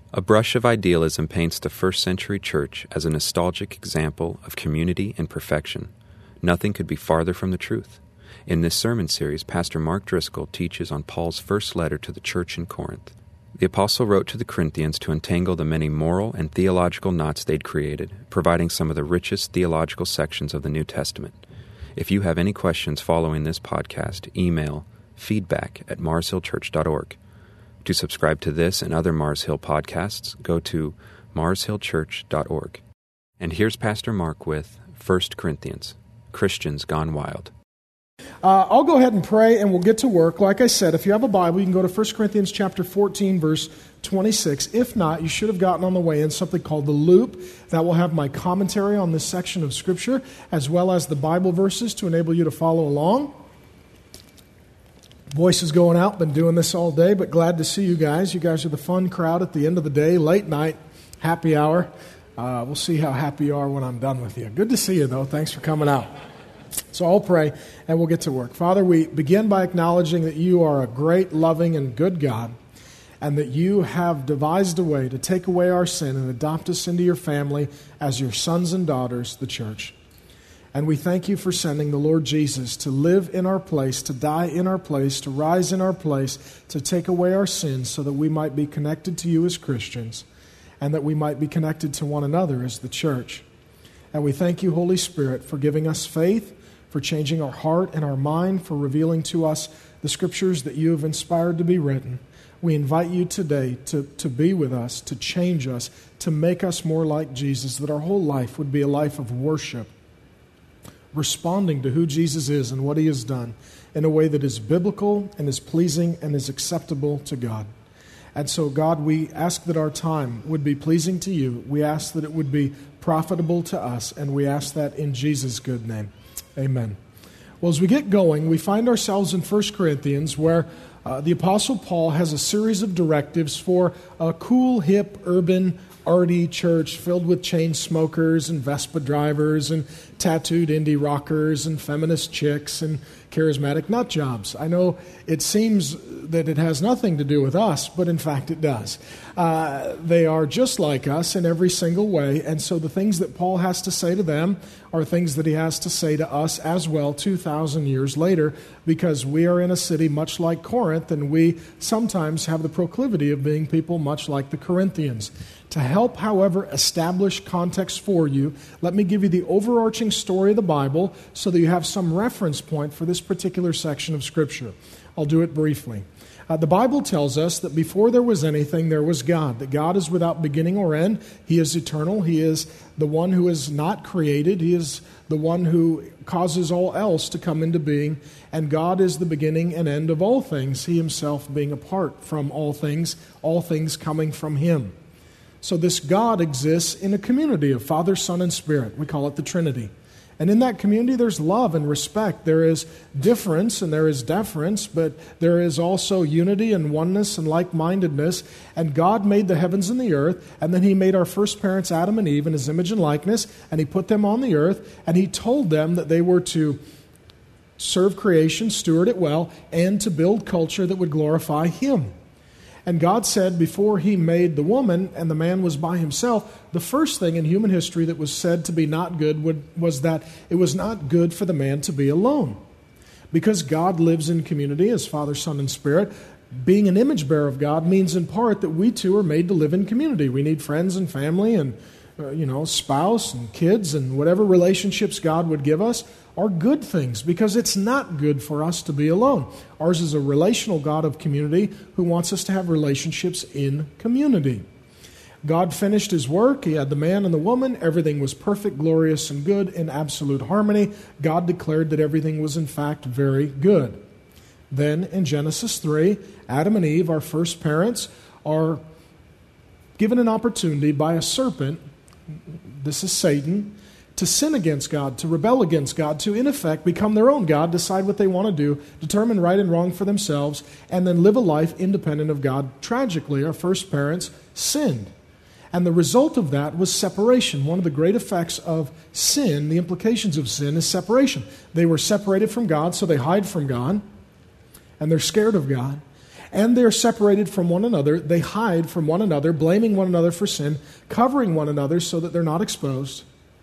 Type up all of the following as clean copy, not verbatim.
A brush of idealism paints the first-century church as a nostalgic example of community and perfection. Nothing could be farther from the truth. In this sermon series, Pastor Mark Driscoll teaches on Paul's first letter to the church in Corinth. The apostle wrote to the Corinthians to untangle the many moral and theological knots they'd created, providing some of the richest theological sections of the New Testament. If you have any questions following this podcast, email feedback@marshillchurch.org. To subscribe to this and other Mars Hill podcasts, go to marshillchurch.org. And here's Pastor Mark with 1 Corinthians, Christians Gone Wild. I'll go ahead and pray and we'll get to work. Like I said, if you have a Bible, you can go to 1 Corinthians chapter 14, verse 26. If not, you should have gotten on the way in something called the Loop. That will have my commentary on this section of Scripture, as well as the Bible verses to enable you to follow along. Voice is going out, been doing this all day, but glad to see you guys. You guys are the fun crowd at the end of the day, late night, happy hour. We'll see how happy you are when I'm done with you. Good to see you, though. Thanks for coming out. So I'll pray, and we'll get to work. Father, we begin by acknowledging that you are a great, loving, and good God, and that you have devised a way to take away our sin and adopt us into your family as your sons and daughters, the church. And we thank you for sending the Lord Jesus to live in our place, to die in our place, to rise in our place, to take away our sins so that we might be connected to you as Christians and that we might be connected to one another as the church. And we thank you, Holy Spirit, for giving us faith, for changing our heart and our mind, for revealing to us the Scriptures that you have inspired to be written. We invite you today to be with us, to change us, to make us more like Jesus, that our whole life would be a life of worship, responding to who Jesus is and what he has done in a way that is biblical and is pleasing and is acceptable to God. And so, God, we ask that our time would be pleasing to you. We ask that it would be profitable to us, and we ask that in Jesus' good name. Amen. Well, as we get going, we find ourselves in 1 Corinthians where the Apostle Paul has a series of directives for a cool, hip, urban, arty church filled with chain smokers and Vespa drivers and tattooed indie rockers and feminist chicks and charismatic nut jobs. I know it seems that it has nothing to do with us, but in fact it does. They are just like us in every single way, and so the things that Paul has to say to them are things that he has to say to us as well 2,000 years later, because we are in a city much like Corinth, and we sometimes have the proclivity of being people much like the Corinthians. To help, however, establish context for you, let me give you the overarching story of the Bible so that you have some reference point for this particular section of Scripture. I'll do it briefly. The Bible tells us that before there was anything, there was God, that God is without beginning or end. He is eternal. He is the one who is not created. He is the one who causes all else to come into being. And God is the beginning and end of all things, he himself being apart from all things coming from him. So this God exists in a community of Father, Son, and Spirit. We call it the Trinity. And in that community, there's love and respect. There is difference and there is deference, but there is also unity and oneness and like-mindedness. And God made the heavens and the earth, and then he made our first parents, Adam and Eve, in his image and likeness, and he put them on the earth, and he told them that they were to serve creation, steward it well, and to build culture that would glorify him. And God said before he made the woman and the man was by himself, the first thing in human history that was said to be not good was that it was not good for the man to be alone. Because God lives in community as Father, Son, and Spirit, being an image bearer of God means in part that we too are made to live in community. We need friends and family and spouse and kids and whatever relationships God would give us are good things, because it's not good for us to be alone. Ours is a relational God of community who wants us to have relationships in community. God finished his work. He had the man and the woman. Everything was perfect, glorious, and good in absolute harmony. God declared that everything was in fact very good. Then in Genesis 3, Adam and Eve, our first parents, are given an opportunity by a serpent, this is Satan, to sin against God, to rebel against God, to in effect become their own God, decide what they want to do, determine right and wrong for themselves, and then live a life independent of God. Tragically, our first parents sinned. And the result of that was separation. One of the great effects of sin, the implications of sin, is separation. They were separated from God, so they hide from God, and they're scared of God. And they are separated from one another. They hide from one another, blaming one another for sin, covering one another so that they're not exposed.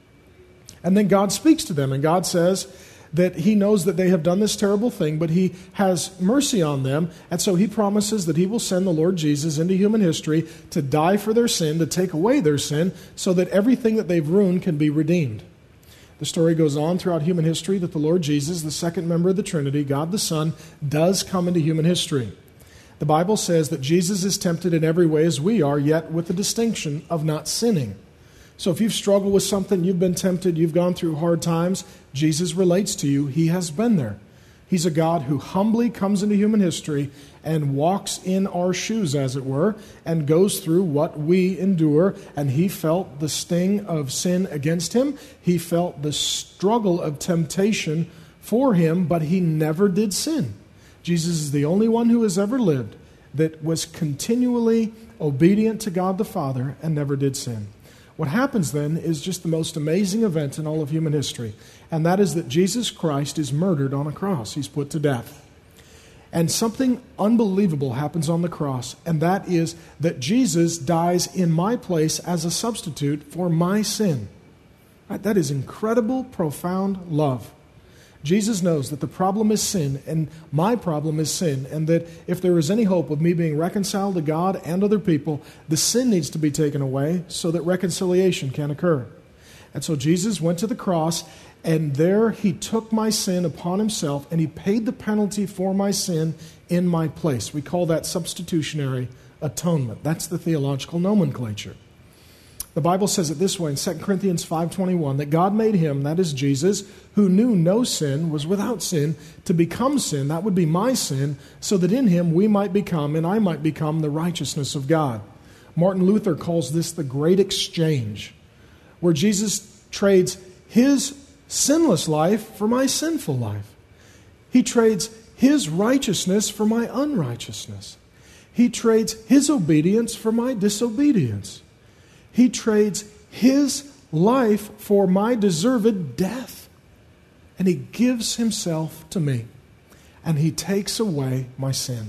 And then God speaks to them, and God says that He knows that they have done this terrible thing, but He has mercy on them, and so He promises that He will send the Lord Jesus into human history to die for their sin, to take away their sin, so that everything that they've ruined can be redeemed. The story goes on throughout human history that the Lord Jesus, the second member of the Trinity, God the Son, does come into human history. The Bible says that Jesus is tempted in every way as we are, yet with the distinction of not sinning. So if you've struggled with something, you've been tempted, you've gone through hard times, Jesus relates to you. He has been there. He's a God who humbly comes into human history and walks in our shoes, as it were, and goes through what we endure. And He felt the sting of sin against Him. He felt the struggle of temptation for Him, but He never did sin. Jesus is the only one who has ever lived that was continually obedient to God the Father and never did sin. What happens then is just the most amazing event in all of human history, and that is that Jesus Christ is murdered on a cross. He's put to death. And something unbelievable happens on the cross, and that is that Jesus dies in my place as a substitute for my sin. Right? That is incredible, profound love. Jesus knows that the problem is sin, and my problem is sin, and that if there is any hope of me being reconciled to God and other people, the sin needs to be taken away so that reconciliation can occur. And so Jesus went to the cross, and there He took my sin upon Himself, and He paid the penalty for my sin in my place. We call that substitutionary atonement. That's the theological nomenclature. The Bible says it this way in 2 Corinthians 5:21, that God made Him, that is Jesus, who knew no sin, was without sin, to become sin, that would be my sin, so that in Him we might become, and I might become, the righteousness of God. Martin Luther calls this the great exchange, where Jesus trades His sinless life for my sinful life. He trades His righteousness for my unrighteousness. He trades His obedience for my disobedience. He trades His life for my deserved death. And He gives Himself to me. And He takes away my sin.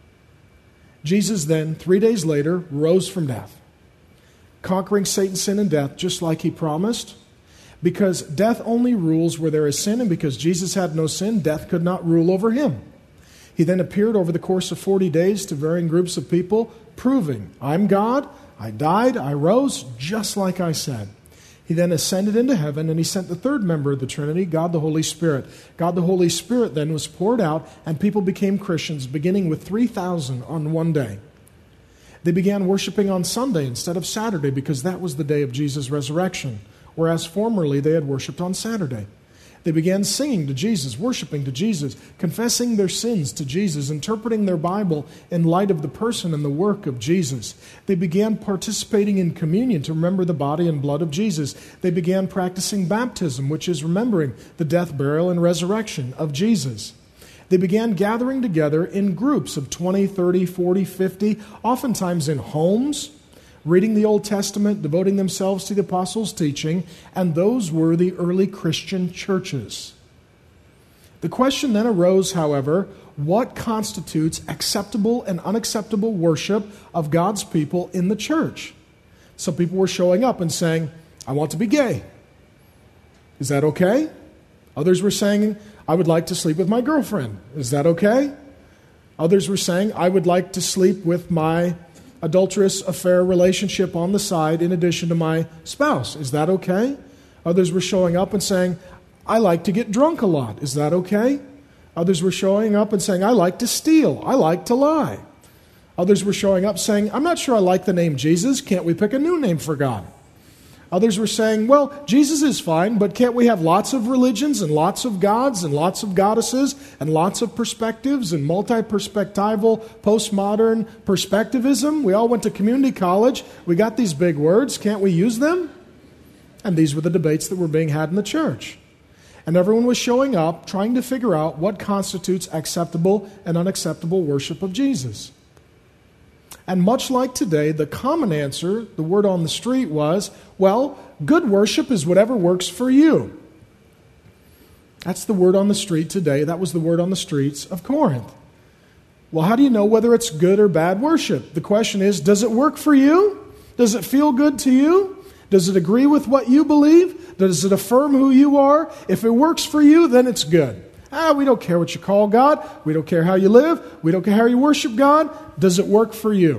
Jesus then, 3 days later, rose from death, conquering Satan, sin, and death, just like He promised. Because death only rules where there is sin, and because Jesus had no sin, death could not rule over Him. He then appeared over the course of 40 days to varying groups of people, proving, I'm God, I died, I rose, just like I said. He then ascended into heaven, and He sent the third member of the Trinity, God the Holy Spirit. God the Holy Spirit then was poured out, and people became Christians, beginning with 3,000 on one day. They began worshiping on Sunday instead of Saturday, because that was the day of Jesus' resurrection, whereas formerly they had worshiped on Saturday. They began singing to Jesus, worshiping to Jesus, confessing their sins to Jesus, interpreting their Bible in light of the person and the work of Jesus. They began participating in communion to remember the body and blood of Jesus. They began practicing baptism, which is remembering the death, burial, and resurrection of Jesus. They began gathering together in groups of 20, 30, 40, 50, oftentimes in homes, reading the Old Testament, devoting themselves to the apostles' teaching, and those were the early Christian churches. The question then arose, however, what constitutes acceptable and unacceptable worship of God's people in the church? Some people were showing up and saying, I want to be gay. Is that okay? Others were saying, I would like to sleep with my girlfriend. Is that okay? Others were saying, I would like to sleep with my adulterous affair relationship on the side in addition to my spouse. Is that okay? Others were showing up and saying, I like to get drunk a lot. Is that okay? Others were showing up and saying, I like to steal. I like to lie. Others were showing up saying, I'm not sure I like the name Jesus. Can't we pick a new name for God? Others were saying, well, Jesus is fine, but can't we have lots of religions and lots of gods and lots of goddesses and lots of perspectives and multi-perspectival postmodern perspectivism? We all went to community college. We got these big words. Can't we use them? And these were the debates that were being had in the church. And everyone was showing up, trying to figure out what constitutes acceptable and unacceptable worship of Jesus. And much like today, the common answer, the word on the street was, well, good worship is whatever works for you. That's the word on the street today. That was the word on the streets of Corinth. Well, how do you know whether it's good or bad worship? The question is, does it work for you? Does it feel good to you? Does it agree with what you believe? Does it affirm who you are? If it works for you, then it's good. We don't care what you call God. We don't care how you live. We don't care how you worship God. Does it work for you?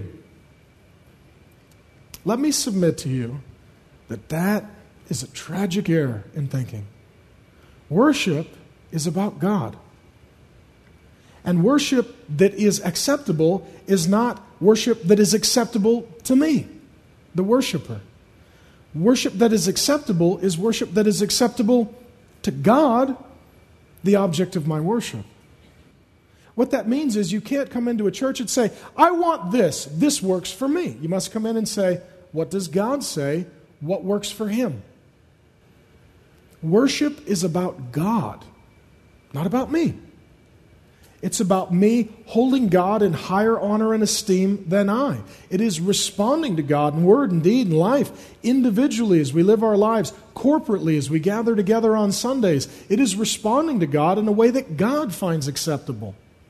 Let me submit to you that is a tragic error in thinking. Worship is about God. And worship that is acceptable is not worship that is acceptable to me, the worshiper. Worship that is acceptable is worship that is acceptable to God, the object of my worship. What that means is you can't come into a church and say, I want this. This works for me. You must come in and say, what does God say? What works for Him? Worship is about God, not about me. It's about me holding God in higher honor and esteem than I. It is responding to God in word and deed and life, individually as we live our lives, corporately as we gather together on Sundays. It is responding to God in a way that God finds acceptable.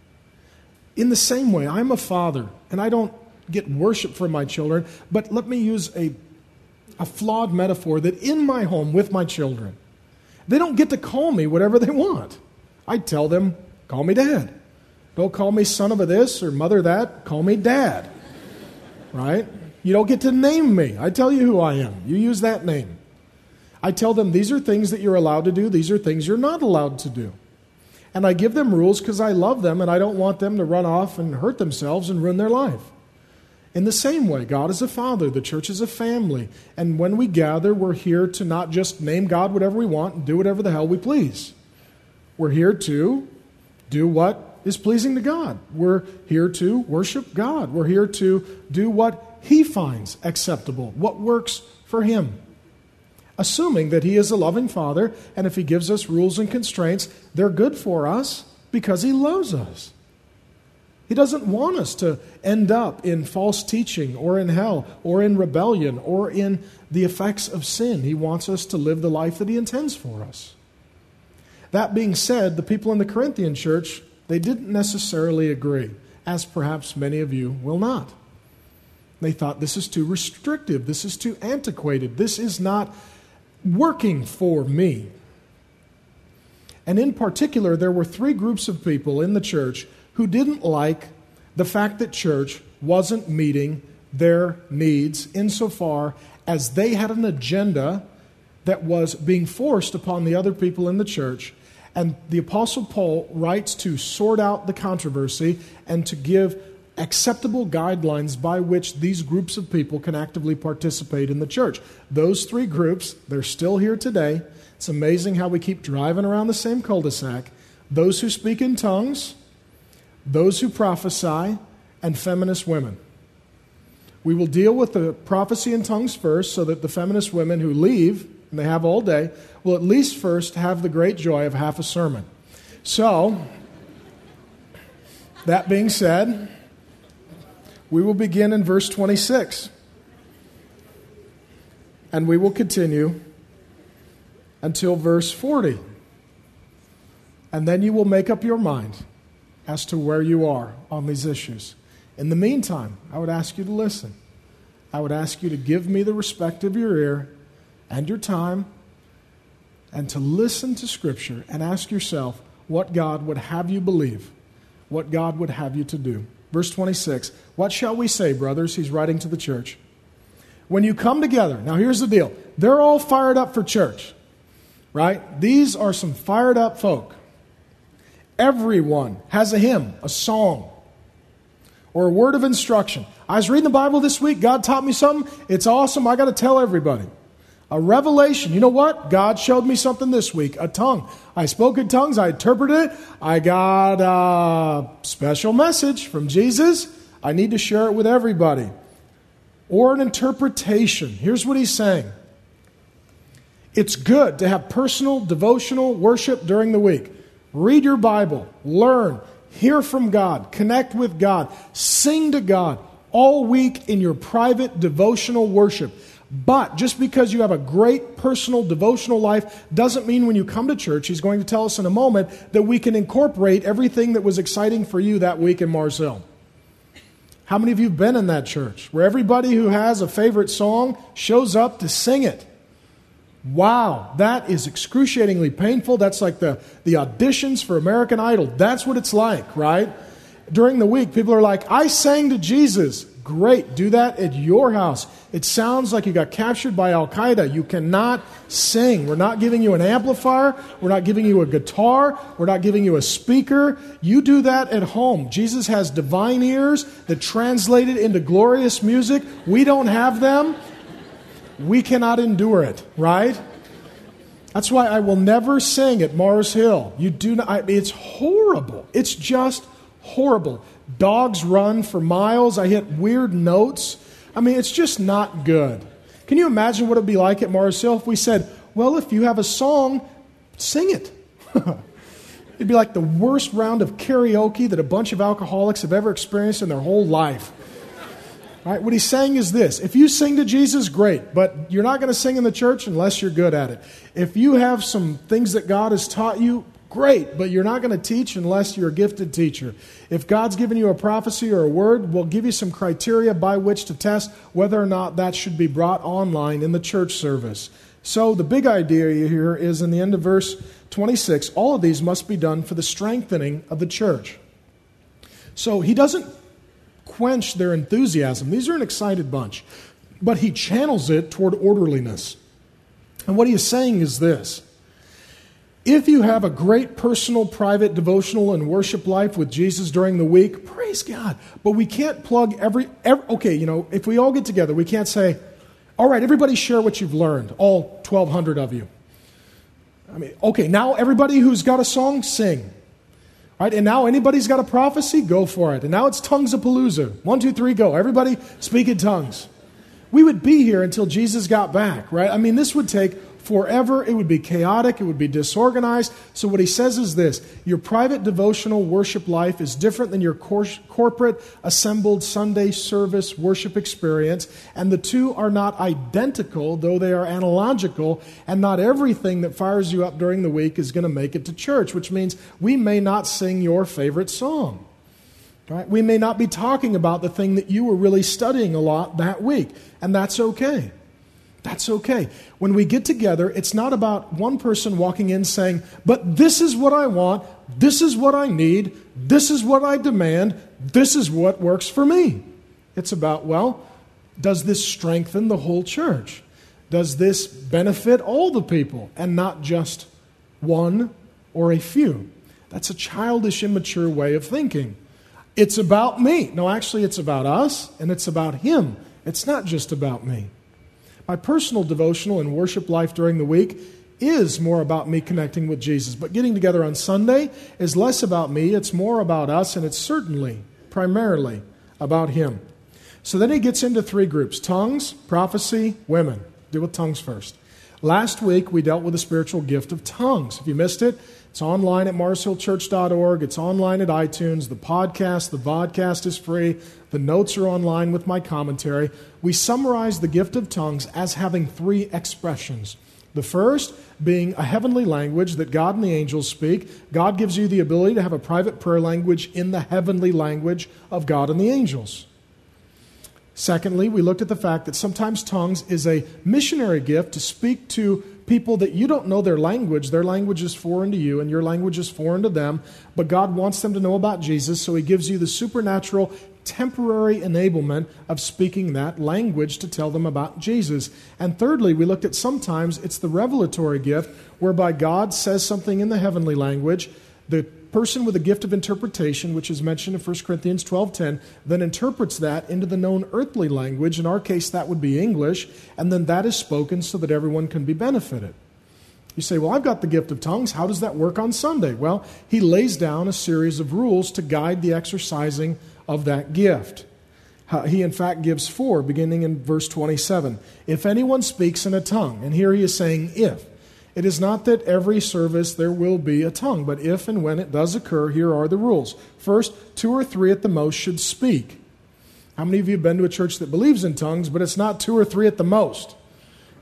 In the same way, I'm a father, and I don't get worship from my children, but let me use a flawed metaphor that in my home with my children, they don't get to call me whatever they want. I tell them, call me Dad. Don't call me son of a this or mother that. Call me Dad. Right? You don't get to name me. I tell you who I am. You use that name. I tell them these are things that you're allowed to do. These are things you're not allowed to do. And I give them rules because I love them and I don't want them to run off and hurt themselves and ruin their life. In the same way, God is a father. The church is a family. And when we gather, we're here to not just name God whatever we want and do whatever the hell we please. We're here to do what is pleasing to God. We're here to worship God. We're here to do what He finds acceptable, what works for Him. Assuming that He is a loving Father, and if He gives us rules and constraints, they're good for us because He loves us. He doesn't want us to end up in false teaching or in hell or in rebellion or in the effects of sin. He wants us to live the life that He intends for us. That being said, the people in the Corinthian church, they didn't necessarily agree, as perhaps many of you will not. They thought this is too restrictive, this is too antiquated, this is not working for me. And in particular, there were three groups of people in the church who didn't like the fact that church wasn't meeting their needs insofar as they had an agenda that was being forced upon the other people in the church. And the Apostle Paul writes to sort out the controversy and to give acceptable guidelines by which these groups of people can actively participate in the church. Those three groups, they're still here today. It's amazing how we keep driving around the same cul-de-sac. Those who speak in tongues, those who prophesy, and feminist women. We will deal with the prophecy in tongues first so that the feminist women who leave, and they have all day, will at least first have the great joy of half a sermon. So, that being said, we will begin in verse 26. And we will continue until verse 40. And then you will make up your mind as to where you are on these issues. In the meantime, I would ask you to listen. I would ask you to give me the respect of your ear and your time and to listen to Scripture and ask yourself what God would have you believe, what God would have you to do. Verse 26, what shall we say, brothers? He's writing to the church. When you come together, now here's the deal. They're all fired up for church, right? These are some fired up folk. Everyone has a hymn, a song, or a word of instruction. I was reading the Bible this week. God taught me something. It's awesome. I got to tell everybody. A revelation. You know what? God showed me something this week. A tongue. I spoke in tongues. I interpreted it. I got a special message from Jesus. I need to share it with everybody. Or an interpretation. Here's what he's saying. It's good to have personal, devotional worship during the week. Read your Bible, learn, hear from God, connect with God, sing to God all week in your private devotional worship. But just because you have a great personal devotional life doesn't mean when you come to church, he's going to tell us in a moment, that we can incorporate everything that was exciting for you that week in Mars Hill. How many of you have been in that church where everybody who has a favorite song shows up to sing it? Wow, that is excruciatingly painful. That's like the auditions for American Idol. That's what it's like, right? During the week, people are like, I sang to Jesus. Great, do that at your house. It sounds like you got captured by Al-Qaeda. You cannot sing. We're not giving you an amplifier. We're not giving you a guitar. We're not giving you a speaker. You do that at home. Jesus has divine ears that translate it into glorious music. We don't have them. We cannot endure it, right? That's why I will never sing at Mars Hill. You do not. It's horrible. It's just horrible. Dogs run for miles. I hit weird notes. I mean, it's just not good. Can you imagine what it would be like at Mars Hill if we said, well, if you have a song, sing it. It'd be like the worst round of karaoke that a bunch of alcoholics have ever experienced in their whole life. Right? What he's saying is this: if you sing to Jesus, great, but you're not going to sing in the church unless you're good at it. If you have some things that God has taught you, great, but you're not going to teach unless you're a gifted teacher. If God's given you a prophecy or a word, we'll give you some criteria by which to test whether or not that should be brought online in the church service. So the big idea here is in the end of verse 26, all of these must be done for the strengthening of the church. So he doesn't quench their enthusiasm. These are an excited bunch. But he channels it toward orderliness. And what he is saying is this: if you have a great personal, private, devotional, and worship life with Jesus during the week, praise God. But we can't plug every if we all get together, we can't say, all right, everybody share what you've learned, all 1,200 of you. I mean, okay, now everybody who's got a song, sing. Right? And now anybody's got a prophecy, go for it. And now it's Tongues-a-Palooza. 1, 2, 3, go. Everybody speak in tongues. We would be here until Jesus got back, right? I mean, this would take forever. It would be chaotic. It would be disorganized. So what he says is this: your private devotional worship life is different than your corporate assembled Sunday service worship experience. And the two are not identical, though they are analogical. And not everything that fires you up during the week is going to make it to church, which means we may not sing your favorite song. Right? We may not be talking about the thing that you were really studying a lot that week. And that's okay. That's okay. When we get together, it's not about one person walking in saying, but this is what I want, this is what I need, this is what I demand, this is what works for me. It's about, well, does this strengthen the whole church? Does this benefit all the people and not just one or a few? That's a childish, immature way of thinking. It's about me. No, actually, it's about us and it's about him. It's not just about me. My personal devotional and worship life during the week is more about me connecting with Jesus. But getting together on Sunday is less about me. It's more about us, and it's certainly, primarily, about him. So then he gets into 3 groups: tongues, prophecy, women. Deal with tongues first. Last week, we dealt with the spiritual gift of tongues. If you missed it, it's online at marshillchurch.org. It's online at iTunes. The podcast, the vodcast is free. The notes are online with my commentary. We summarize the gift of tongues as having 3 expressions. The first being a heavenly language that God and the angels speak. God gives you the ability to have a private prayer language in the heavenly language of God and the angels. Secondly, we looked at the fact that sometimes tongues is a missionary gift to speak to people that you don't know their language. Their language is foreign to you, and your language is foreign to them. But God wants them to know about Jesus, so he gives you the supernatural, temporary enablement of speaking that language to tell them about Jesus. And thirdly, we looked at sometimes it's the revelatory gift, whereby God says something in the heavenly language. The person with a gift of interpretation, which is mentioned in 1 Corinthians 12:10, then interprets that into the known earthly language. In our case, that would be English, and then that is spoken so that everyone can be benefited. You say, well, I've got the gift of tongues. How does that work on Sunday? Well, he lays down a series of rules to guide the exercising of that gift. He, in fact, gives 4, beginning in verse 27. If anyone speaks in a tongue, and here he is saying if. It is not that every service there will be a tongue, but if and when it does occur, here are the rules. First, 2 or 3 at the most should speak. How many of you have been to a church that believes in tongues, but it's not 2 or 3 at the most?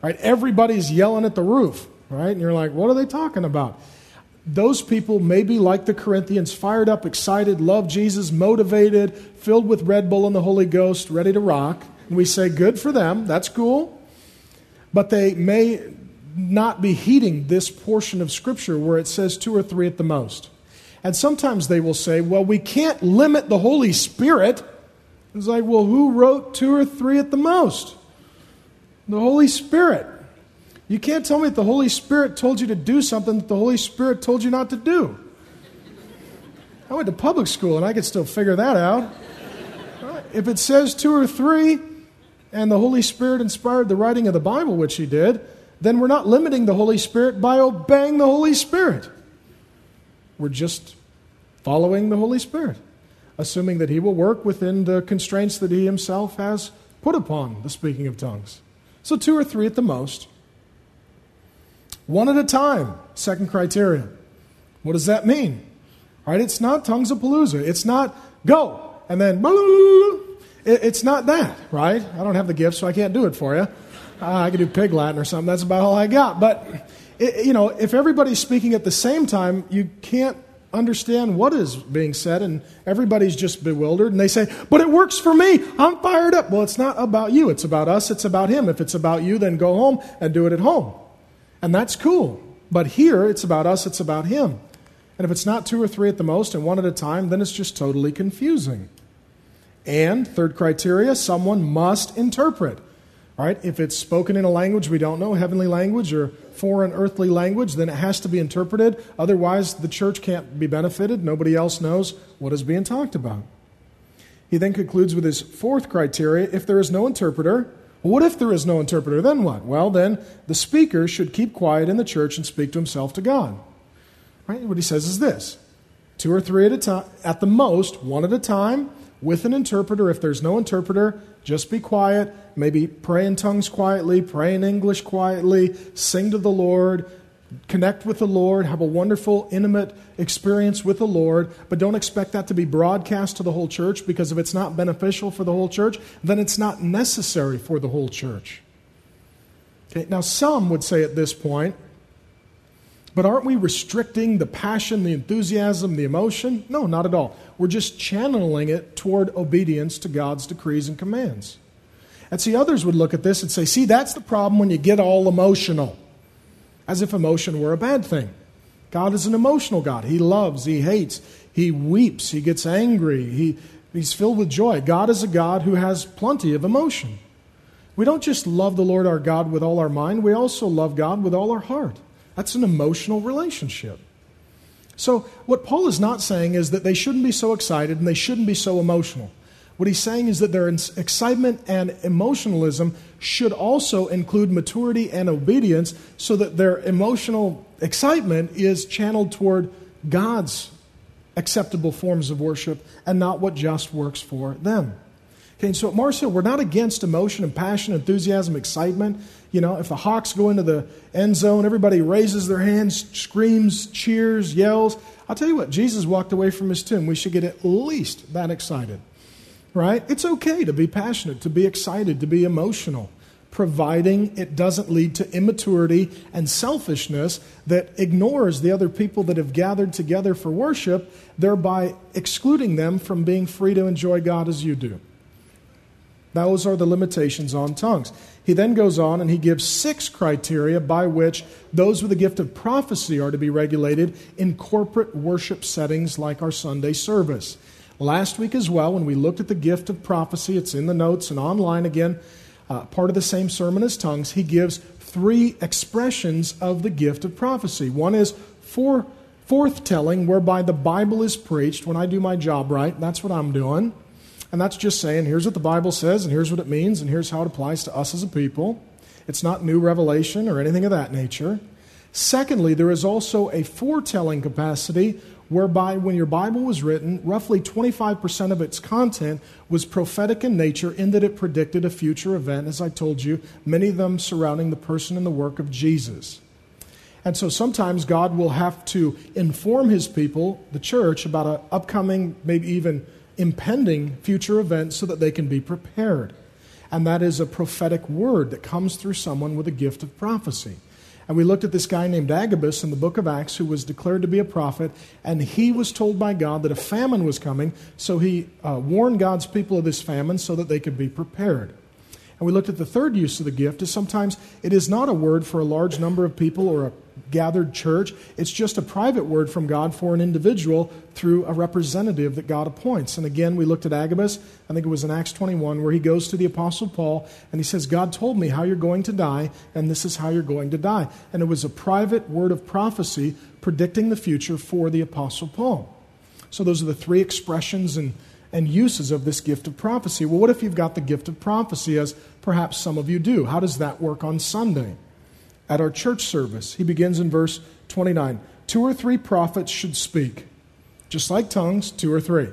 right? Everybody's yelling at the roof, right? And you're like, what are they talking about? Those people may be like the Corinthians, fired up, excited, love Jesus, motivated, filled with Red Bull and the Holy Ghost, ready to rock. And we say, good for them, that's cool. But they may not be heeding this portion of Scripture where it says 2 or 3 at the most. And sometimes they will say, well, we can't limit the Holy Spirit. It's like, well, who wrote 2 or 3 at the most? The Holy Spirit. You can't tell me that the Holy Spirit told you to do something that the Holy Spirit told you not to do. I went to public school and I could still figure that out. If it says 2 or 3 and the Holy Spirit inspired the writing of the Bible, which He did, then we're not limiting the Holy Spirit by obeying the Holy Spirit. We're just following the Holy Spirit, assuming that He will work within the constraints that He Himself has put upon the speaking of tongues. So 2 or 3 at the most. 1 at a time, second criteria. What does that mean? Right? It's not tongues of palooza. It's not go and then it's not that, right? I don't have the gift, so I can't do it for you. I could do pig Latin or something. That's about all I got. But if everybody's speaking at the same time, you can't understand what is being said, and everybody's just bewildered. And they say, but it works for me. I'm fired up. Well, it's not about you. It's about us. It's about Him. If it's about you, then go home and do it at home. And that's cool. But here, it's about us, it's about Him. And if it's not 2 or 3 at the most and 1 at a time, then it's just totally confusing. And, third criteria, someone must interpret. All right? If it's spoken in a language we don't know, heavenly language or foreign earthly language, then it has to be interpreted. Otherwise, the church can't be benefited. Nobody else knows what is being talked about. He then concludes with his 4th criteria, if there is no interpreter. What if there is no interpreter? Then what? Well, then the speaker should keep quiet in the church and speak to himself to God. Right? What he says is this: 2 or 3 at a time, at the most, 1 at a time, with an interpreter. If there's no interpreter, just be quiet. Maybe pray in tongues quietly, pray in English quietly, sing to the Lord, connect with the Lord, have a wonderful, intimate experience with the Lord, but don't expect that to be broadcast to the whole church, because if it's not beneficial for the whole church, then it's not necessary for the whole church. Okay, now some would say at this point, but aren't we restricting the passion, the enthusiasm, the emotion? No, not at all. We're just channeling it toward obedience to God's decrees and commands. And see, others would look at this and say, see, that's the problem when you get all emotional. As if emotion were a bad thing. God is an emotional God. He loves, He hates, He weeps, He gets angry, He's filled with joy. God is a God who has plenty of emotion. We don't just love the Lord our God with all our mind, we also love God with all our heart. That's an emotional relationship. So what Paul is not saying is that they shouldn't be so excited and they shouldn't be so emotional. What he's saying is that their excitement and emotionalism should also include maturity and obedience, so that their emotional excitement is channeled toward God's acceptable forms of worship and not what just works for them. Okay, so at Mars Hill, we're not against emotion and passion, enthusiasm, excitement. You know, if the Hawks go into the end zone, everybody raises their hands, screams, cheers, yells. I'll tell you what, Jesus walked away from His tomb. We should get at least that excited. Right? It's okay to be passionate, to be excited, to be emotional, providing it doesn't lead to immaturity and selfishness that ignores the other people that have gathered together for worship, thereby excluding them from being free to enjoy God as you do. Those are the limitations on tongues. He then goes on and he gives 6 criteria by which those with the gift of prophecy are to be regulated in corporate worship settings like our Sunday service. Last week as well, when we looked at the gift of prophecy, it's in the notes and online again, part of the same sermon as tongues, he gives 3 expressions of the gift of prophecy. One is forthtelling, whereby the Bible is preached. When I do my job right, that's what I'm doing. And that's just saying, here's what the Bible says, and here's what it means, and here's how it applies to us as a people. It's not new revelation or anything of that nature. Secondly, there is also a foretelling capacity, whereby when your Bible was written, roughly 25% of its content was prophetic in nature, in that it predicted a future event, as I told you, many of them surrounding the person and the work of Jesus. And so sometimes God will have to inform His people, the church, about an upcoming, maybe even impending future event so that they can be prepared. and that is a prophetic word that comes through someone with a gift of prophecy. And we looked at this guy named Agabus in the book of Acts who was declared to be a prophet, and he was told by God that a famine was coming, so he warned God's people of this famine so that they could be prepared. And we looked at the third use of the gift is sometimes it is not a word for a large number of people or a gathered church. It's just a private word from God for an individual through a representative that God appoints. And again, we looked at Agabus, I think it was in Acts 21, where he goes to the Apostle Paul and he says, God told me how you're going to die, and this is how you're going to die. And it was a private word of prophecy predicting the future for the Apostle Paul. So those are the three expressions and uses of this gift of prophecy. Well, what if you've got the gift of prophecy, as perhaps some of you do? How does that work on Sunday? At our church service, he begins in verse 29. 2 or 3 prophets should speak. Just like tongues, 2 or 3.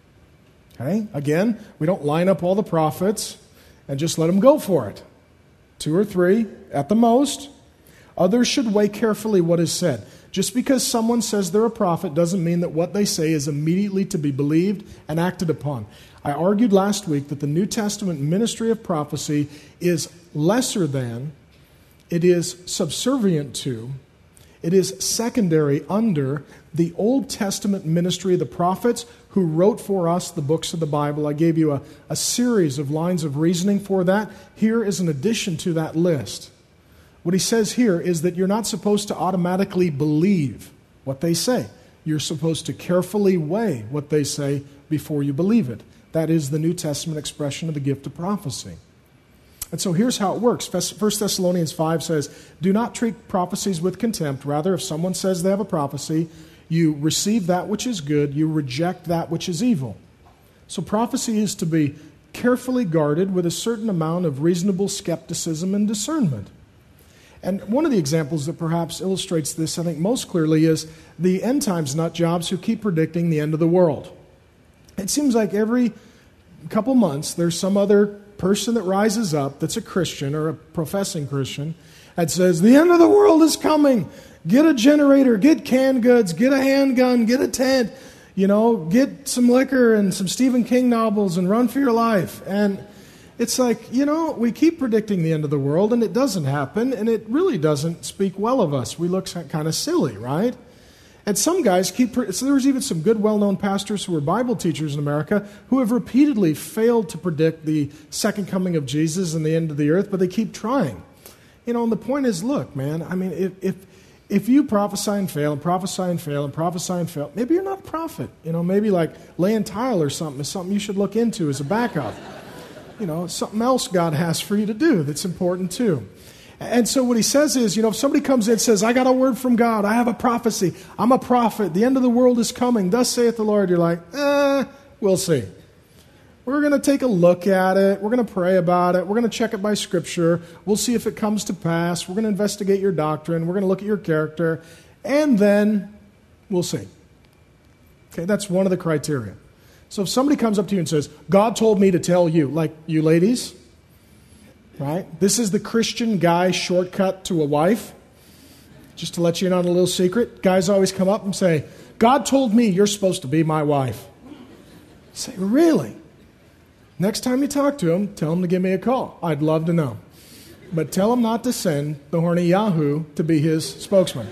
Okay? Again, we don't line up all the prophets and just let them go for it. 2 or 3 at the most. Others should weigh carefully what is said. Just because someone says they're a prophet doesn't mean that what they say is immediately to be believed and acted upon. I argued last week that the New Testament ministry of prophecy is lesser than, it is subservient to, it is secondary under the Old Testament ministry of the prophets who wrote for us the books of the Bible. I gave you a series of lines of reasoning for that. Here is an addition to that list. What he says here is that you're not supposed to automatically believe what they say. You're supposed to carefully weigh what they say before you believe it. That is the New Testament expression of the gift of prophecy. And so here's how it works. 1 Thessalonians 5 says, do not treat prophecies with contempt. Rather, if someone says they have a prophecy, you receive that which is good, you reject that which is evil. So prophecy is to be carefully guarded with a certain amount of reasonable skepticism and discernment. And one of the examples that perhaps illustrates this, I think, most clearly is the end times nut jobs who keep predicting the end of the world. It seems like every couple months there's some other person that rises up that's a Christian or a professing Christian that says, the end of the world is coming. Get a generator, get canned goods, get a handgun, get a tent, get some liquor and some Stephen King novels and run for your life. And it's like, we keep predicting the end of the world, and it doesn't happen, and it really doesn't speak well of us. We look kind of silly, right? And some guys so there's even some good, well-known pastors who are Bible teachers in America who have repeatedly failed to predict the second coming of Jesus and the end of the earth, but they keep trying. And the point is, look, man, I mean, if you prophesy and fail, and prophesy and fail, and prophesy and fail, maybe you're not a prophet. Maybe like laying tile or something is something you should look into as a backup. Something else God has for you to do that's important too. And so what he says is, if somebody comes in and says, I got a word from God, I have a prophecy, I'm a prophet, the end of the world is coming, thus saith the Lord, you're like, we'll see. We're going to take a look at it, we're going to pray about it, we're going to check it by Scripture, we'll see if it comes to pass, we're going to investigate your doctrine, we're going to look at your character, and then we'll see. Okay, that's one of the criteria. So if somebody comes up to you and says, God told me to tell you, like you ladies, right? This is the Christian guy shortcut to a wife. Just to let you in on a little secret, guys always come up and say, God told me you're supposed to be my wife. Say, really? Next time you talk to him, tell him to give me a call. I'd love to know. But tell him not to send the horny Yahoo to be his spokesman.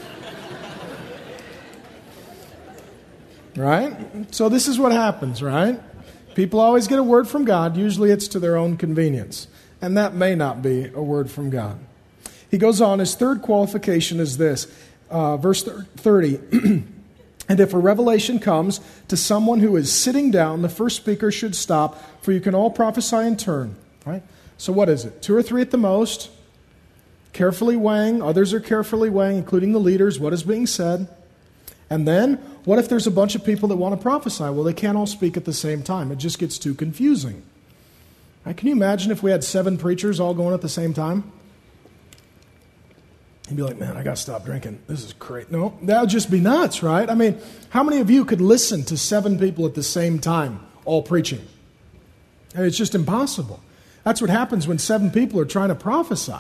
Right? So this is what happens, right? People always get a word from God. Usually it's to their own convenience. And that may not be a word from God. He goes on, his third qualification is this. Verse 30. And if a revelation comes to someone who is sitting down, the first speaker should stop, for you can all prophesy in turn. Right? So what is it? 2 or 3 at the most. Carefully weighing. Others are carefully weighing, including the leaders, what is being said. And then, what if there's a bunch of people that want to prophesy? Well, they can't all speak at the same time. It just gets too confusing. Right? Can you imagine if we had 7 preachers all going at the same time? You'd be like, man, I got to stop drinking. This is great. No, that would just be nuts, right? I mean, how many of you could listen to 7 people at the same time all preaching? It's just impossible. That's what happens when 7 people are trying to prophesy.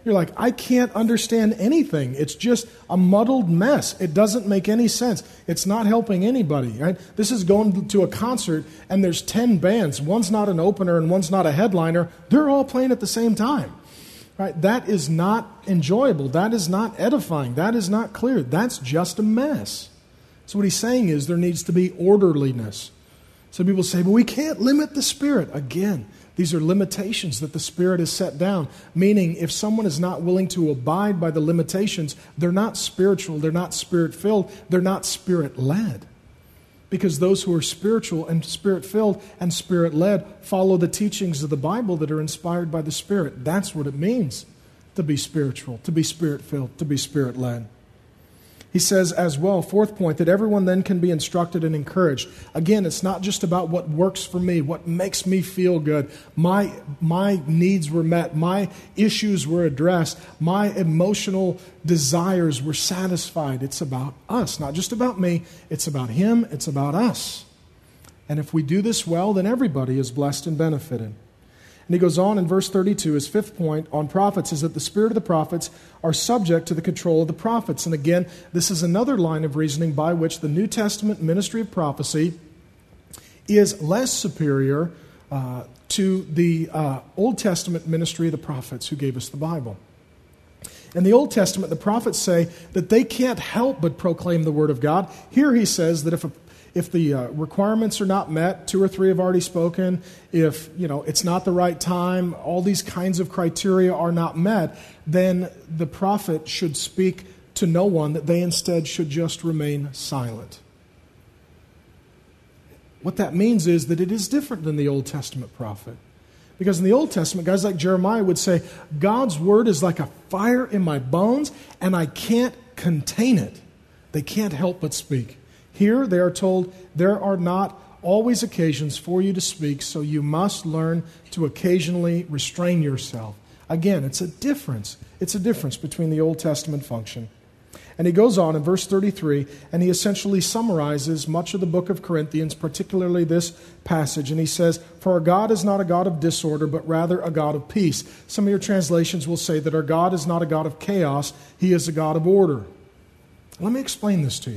You're like, I can't understand anything. It's just a muddled mess. It doesn't make any sense. It's not helping anybody, right? This is going to a concert, and there's 10 bands. One's not an opener and one's not a headliner. They're all playing at the same time, right? That is not enjoyable. That is not edifying. That is not clear. That's just a mess. So what he's saying is there needs to be orderliness. Some people say, but we can't limit the Spirit. Again, these are limitations that the Spirit has set down, meaning if someone is not willing to abide by the limitations, they're not spiritual, they're not Spirit-filled, they're not Spirit-led. Because those who are spiritual and Spirit-filled and Spirit-led follow the teachings of the Bible that are inspired by the Spirit. That's what it means to be spiritual, to be Spirit-filled, to be Spirit-led. He says as well, fourth point, that everyone then can be instructed and encouraged. Again, it's not just about what works for me, what makes me feel good. My needs were met. My issues were addressed. My emotional desires were satisfied. It's about us, not just about me. It's about Him. It's about us. And if we do this well, then everybody is blessed and benefited. And he goes on in verse 32, his fifth point on prophets is that the spirit of the prophets are subject to the control of the prophets. And again, this is another line of reasoning by which the New Testament ministry of prophecy is less superior to the Old Testament ministry of the prophets who gave us the Bible. In the Old Testament, the prophets say that they can't help but proclaim the Word of God. Here he says that if the requirements are not met, 2 or 3 have already spoken, if it's not the right time, all these kinds of criteria are not met, then the prophet should speak to no one, that they instead should just remain silent. What that means is that it is different than the Old Testament prophet. Because in the Old Testament, guys like Jeremiah would say, God's word is like a fire in my bones, and I can't contain it. They can't help but speak. Here they are told there are not always occasions for you to speak, so you must learn to occasionally restrain yourself. Again, it's a difference. It's a difference between the Old Testament function. And he goes on in verse 33, and he essentially summarizes much of the book of Corinthians, particularly this passage. And he says, for our God is not a God of disorder, but rather a God of peace. Some of your translations will say that our God is not a God of chaos, He is a God of order. Let me explain this to you.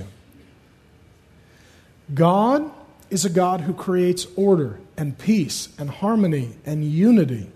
God is a God who creates order and peace and harmony and unity.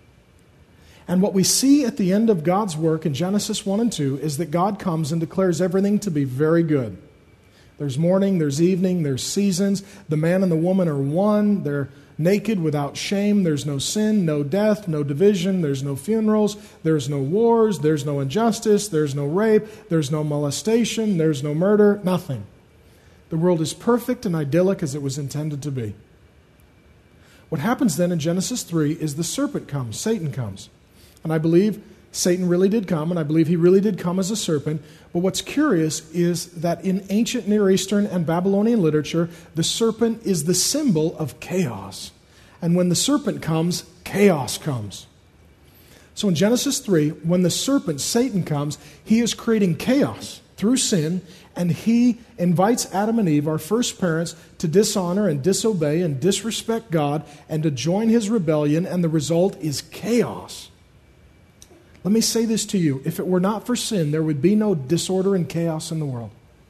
And what we see at the end of God's work in Genesis 1 and 2 is that God comes and declares everything to be very good. There's morning, there's evening, there's seasons. The man and the woman are one. They're naked without shame. There's no sin, no death, no division. There's no funerals. There's no wars. There's no injustice. There's no rape. There's no molestation. There's no murder. Nothing. The world is perfect and idyllic as it was intended to be. What happens then in Genesis 3 is the serpent comes, Satan comes. And I believe Satan really did come, and I believe he really did come as a serpent. But what's curious is that in ancient Near Eastern and Babylonian literature, the serpent is the symbol of chaos. And when the serpent comes, chaos comes. So in Genesis 3, when the serpent, Satan, comes, he is creating chaos through sin, and he invites Adam and Eve, our first parents, to dishonor and disobey and disrespect God and to join his rebellion, and the result is chaos. Let me say this to you. If it were not for sin, there would be no disorder and chaos in the world.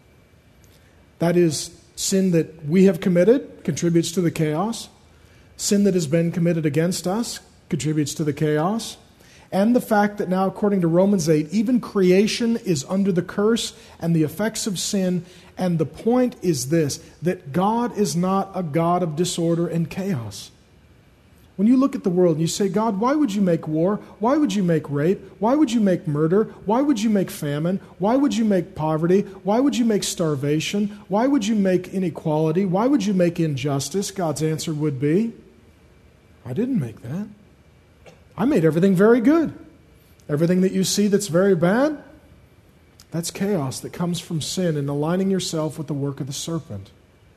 That is, sin that we have committed contributes to the chaos. Sin that has been committed against us contributes to the chaos. And the fact that now, according to Romans 8, even creation is under the curse and the effects of sin. And the point is this, that God is not a God of disorder and chaos. When you look at the world and you say, God, why would you make war? Why would you make rape? Why would you make murder? Why would you make famine? Why would you make poverty? Why would you make starvation? Why would you make inequality? Why would you make injustice? God's answer would be, I didn't make that. I made everything very good. Everything that you see that's very bad, that's chaos that comes from sin and aligning yourself with the work of the serpent.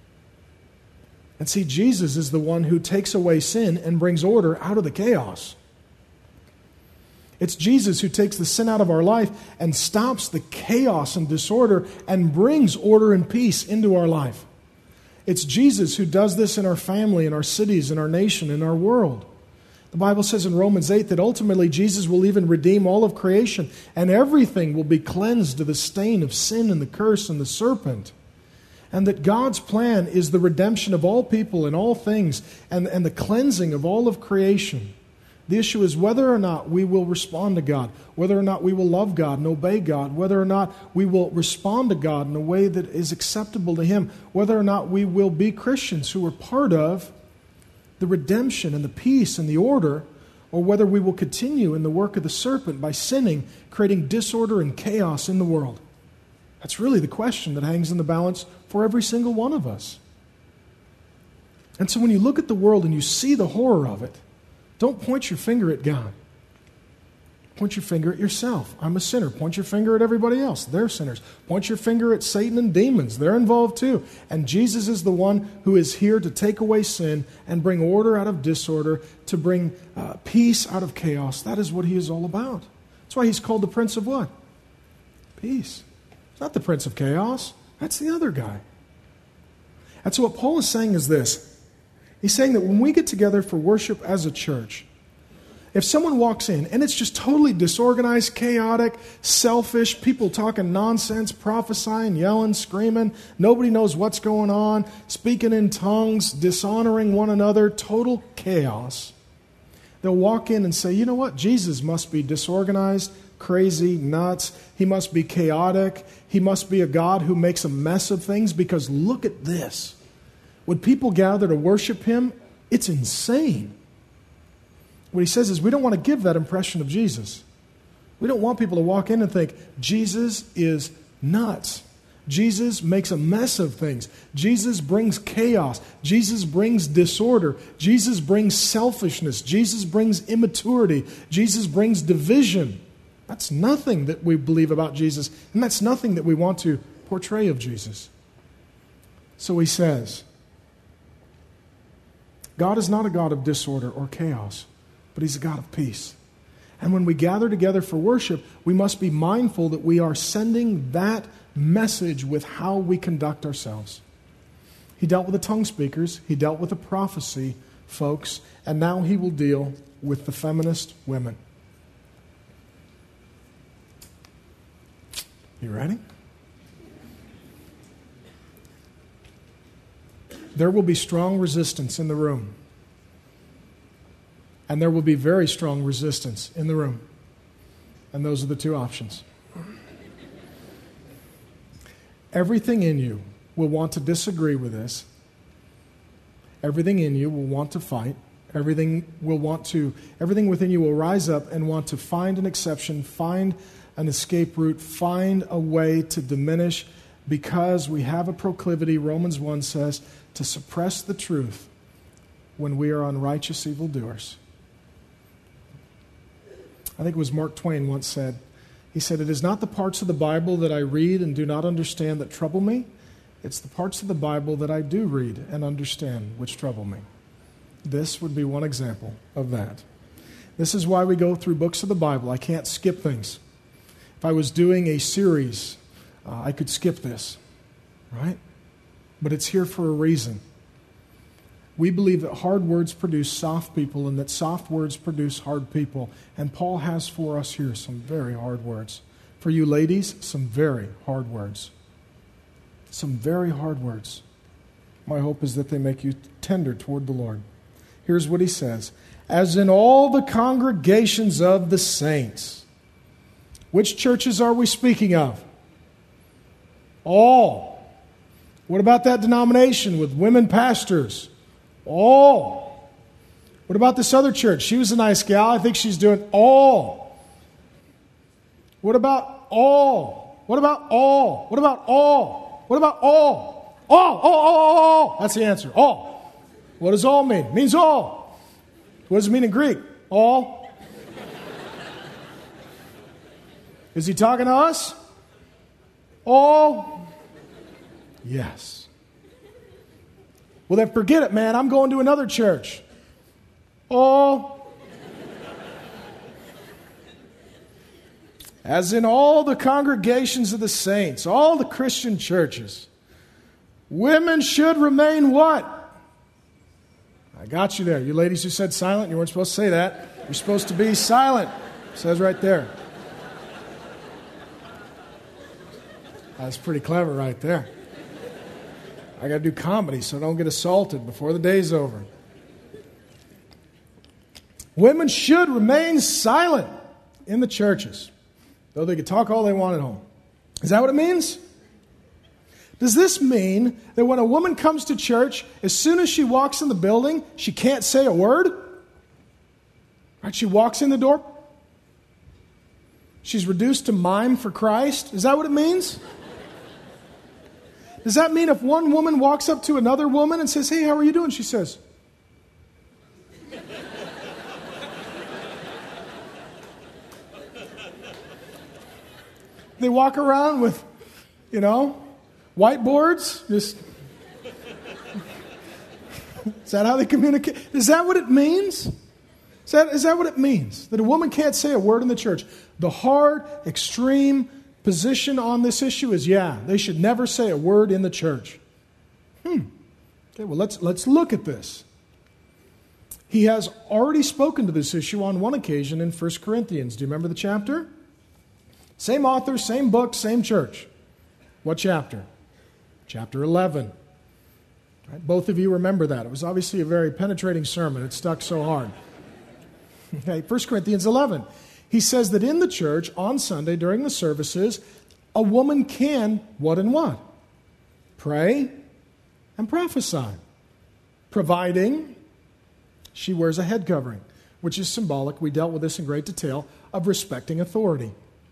And see, Jesus is the one who takes away sin and brings order out of the chaos. It's Jesus who takes the sin out of our life and stops the chaos and disorder and brings order and peace into our life. It's Jesus who does this in our family, in our cities, in our nation, in our world. The Bible says in Romans 8 that ultimately Jesus will even redeem all of creation, and everything will be cleansed of the stain of sin and the curse and the serpent. And that God's plan is the redemption of all people and all things, and the cleansing of all of creation. The issue is whether or not we will respond to God, whether or not we will love God and obey God, whether or not we will respond to God in a way that is acceptable to Him, whether or not we will be Christians who are part of the redemption and the peace and the order, or whether we will continue in the work of the serpent by sinning, creating disorder and chaos in the world. That's really the question that hangs in the balance for every single one of us. And so when you look at the world and you see the horror of it, don't point your finger at God. Point your finger at yourself. I'm a sinner. Point your finger at everybody else. They're sinners. Point your finger at Satan and demons. They're involved too. And Jesus is the one who is here to take away sin and bring order out of disorder, to bring peace out of chaos. That is what He is all about. That's why He's called the Prince of what? Peace. It's not the Prince of Chaos. That's the other guy. And so what Paul is saying is this. He's saying that when we get together for worship as a church, if someone walks in and it's just totally disorganized, chaotic, selfish, people talking nonsense, prophesying, yelling, screaming, nobody knows what's going on, speaking in tongues, dishonoring one another, total chaos, they'll walk in and say, you know what? Jesus must be disorganized, crazy, nuts. He must be chaotic. He must be a God who makes a mess of things, because look at this. When people gather to worship Him, it's insane. What he says is we don't want to give that impression of Jesus. We don't want people to walk in and think, Jesus is nuts. Jesus makes a mess of things. Jesus brings chaos. Jesus brings disorder. Jesus brings selfishness. Jesus brings immaturity. Jesus brings division. That's nothing that we believe about Jesus, and that's nothing that we want to portray of Jesus. So he says, God is not a God of disorder or chaos, but He's a God of peace. And when we gather together for worship, we must be mindful that we are sending that message with how we conduct ourselves. He dealt with the tongue speakers, He dealt with the prophecy folks, and now He will deal with the feminist women. You ready? There will be strong resistance in the room. And there will be very strong resistance in the room. And those are the two options. Everything in you will want to disagree with this. Everything in you will want to fight. Everything within you will rise up and want to find an exception, find an escape route, find a way to diminish, because we have a proclivity, Romans 1 says, to suppress the truth when we are unrighteous evildoers. I think it was Mark Twain once said, he said, "It is not the parts of the Bible that I read and do not understand that trouble me. It's the parts of the Bible that I do read and understand which trouble me." This would be one example of that. This is why we go through books of the Bible. I can't skip things. If I was doing a series, I could skip this, right? But it's here for a reason. We believe that hard words produce soft people and that soft words produce hard people. And Paul has for us here some very hard words. For you ladies, some very hard words. Some very hard words. My hope is that they make you tender toward the Lord. Here's what he says. As in all the congregations of the saints. Which churches are we speaking of? All. What about that denomination with women pastors? All. What about this other church? She was a nice gal. I think she's doing all. What about all? What about all? What about all? What about all? All. That's the answer. All. What does all mean? It means all. What does it mean in Greek? All. Is he talking to us? All? Yes. Well, then forget it, man. I'm going to another church. All. As in all the congregations of the saints, all the Christian churches, women should remain what? I got you there. You ladies who said silent, you weren't supposed to say that. You're supposed to be silent. It says right there. That's pretty clever right there. I got to do comedy so I don't get assaulted before the day's over. Women should remain silent in the churches, though they can talk all they want at home. Is that what it means? Does this mean that when a woman comes to church, as soon as she walks in the building, she can't say a word? Right? She walks in the door. She's reduced to mime for Christ. Is that what it means? Does that mean if one woman walks up to another woman and says, "Hey, how are you doing?" She says, they walk around with, whiteboards? Is that how they communicate? Is that what it means? Is that what it means? That a woman can't say a word in the church? The hard, extreme position on this issue is, they should never say a word in the church. Okay, well, let's look at this. He has already spoken to this issue on one occasion in 1 Corinthians. Do you remember the chapter? Same author, same book, same church. What chapter? Chapter 11. Right? Both of you remember that. It was obviously a very penetrating sermon. It stuck so hard. Okay, 1 Corinthians 11. He says that in the church, on Sunday, during the services, a woman can, what and what? Pray and prophesy, providing she wears a head covering, which is symbolic, we dealt with this in great detail, of respecting authority.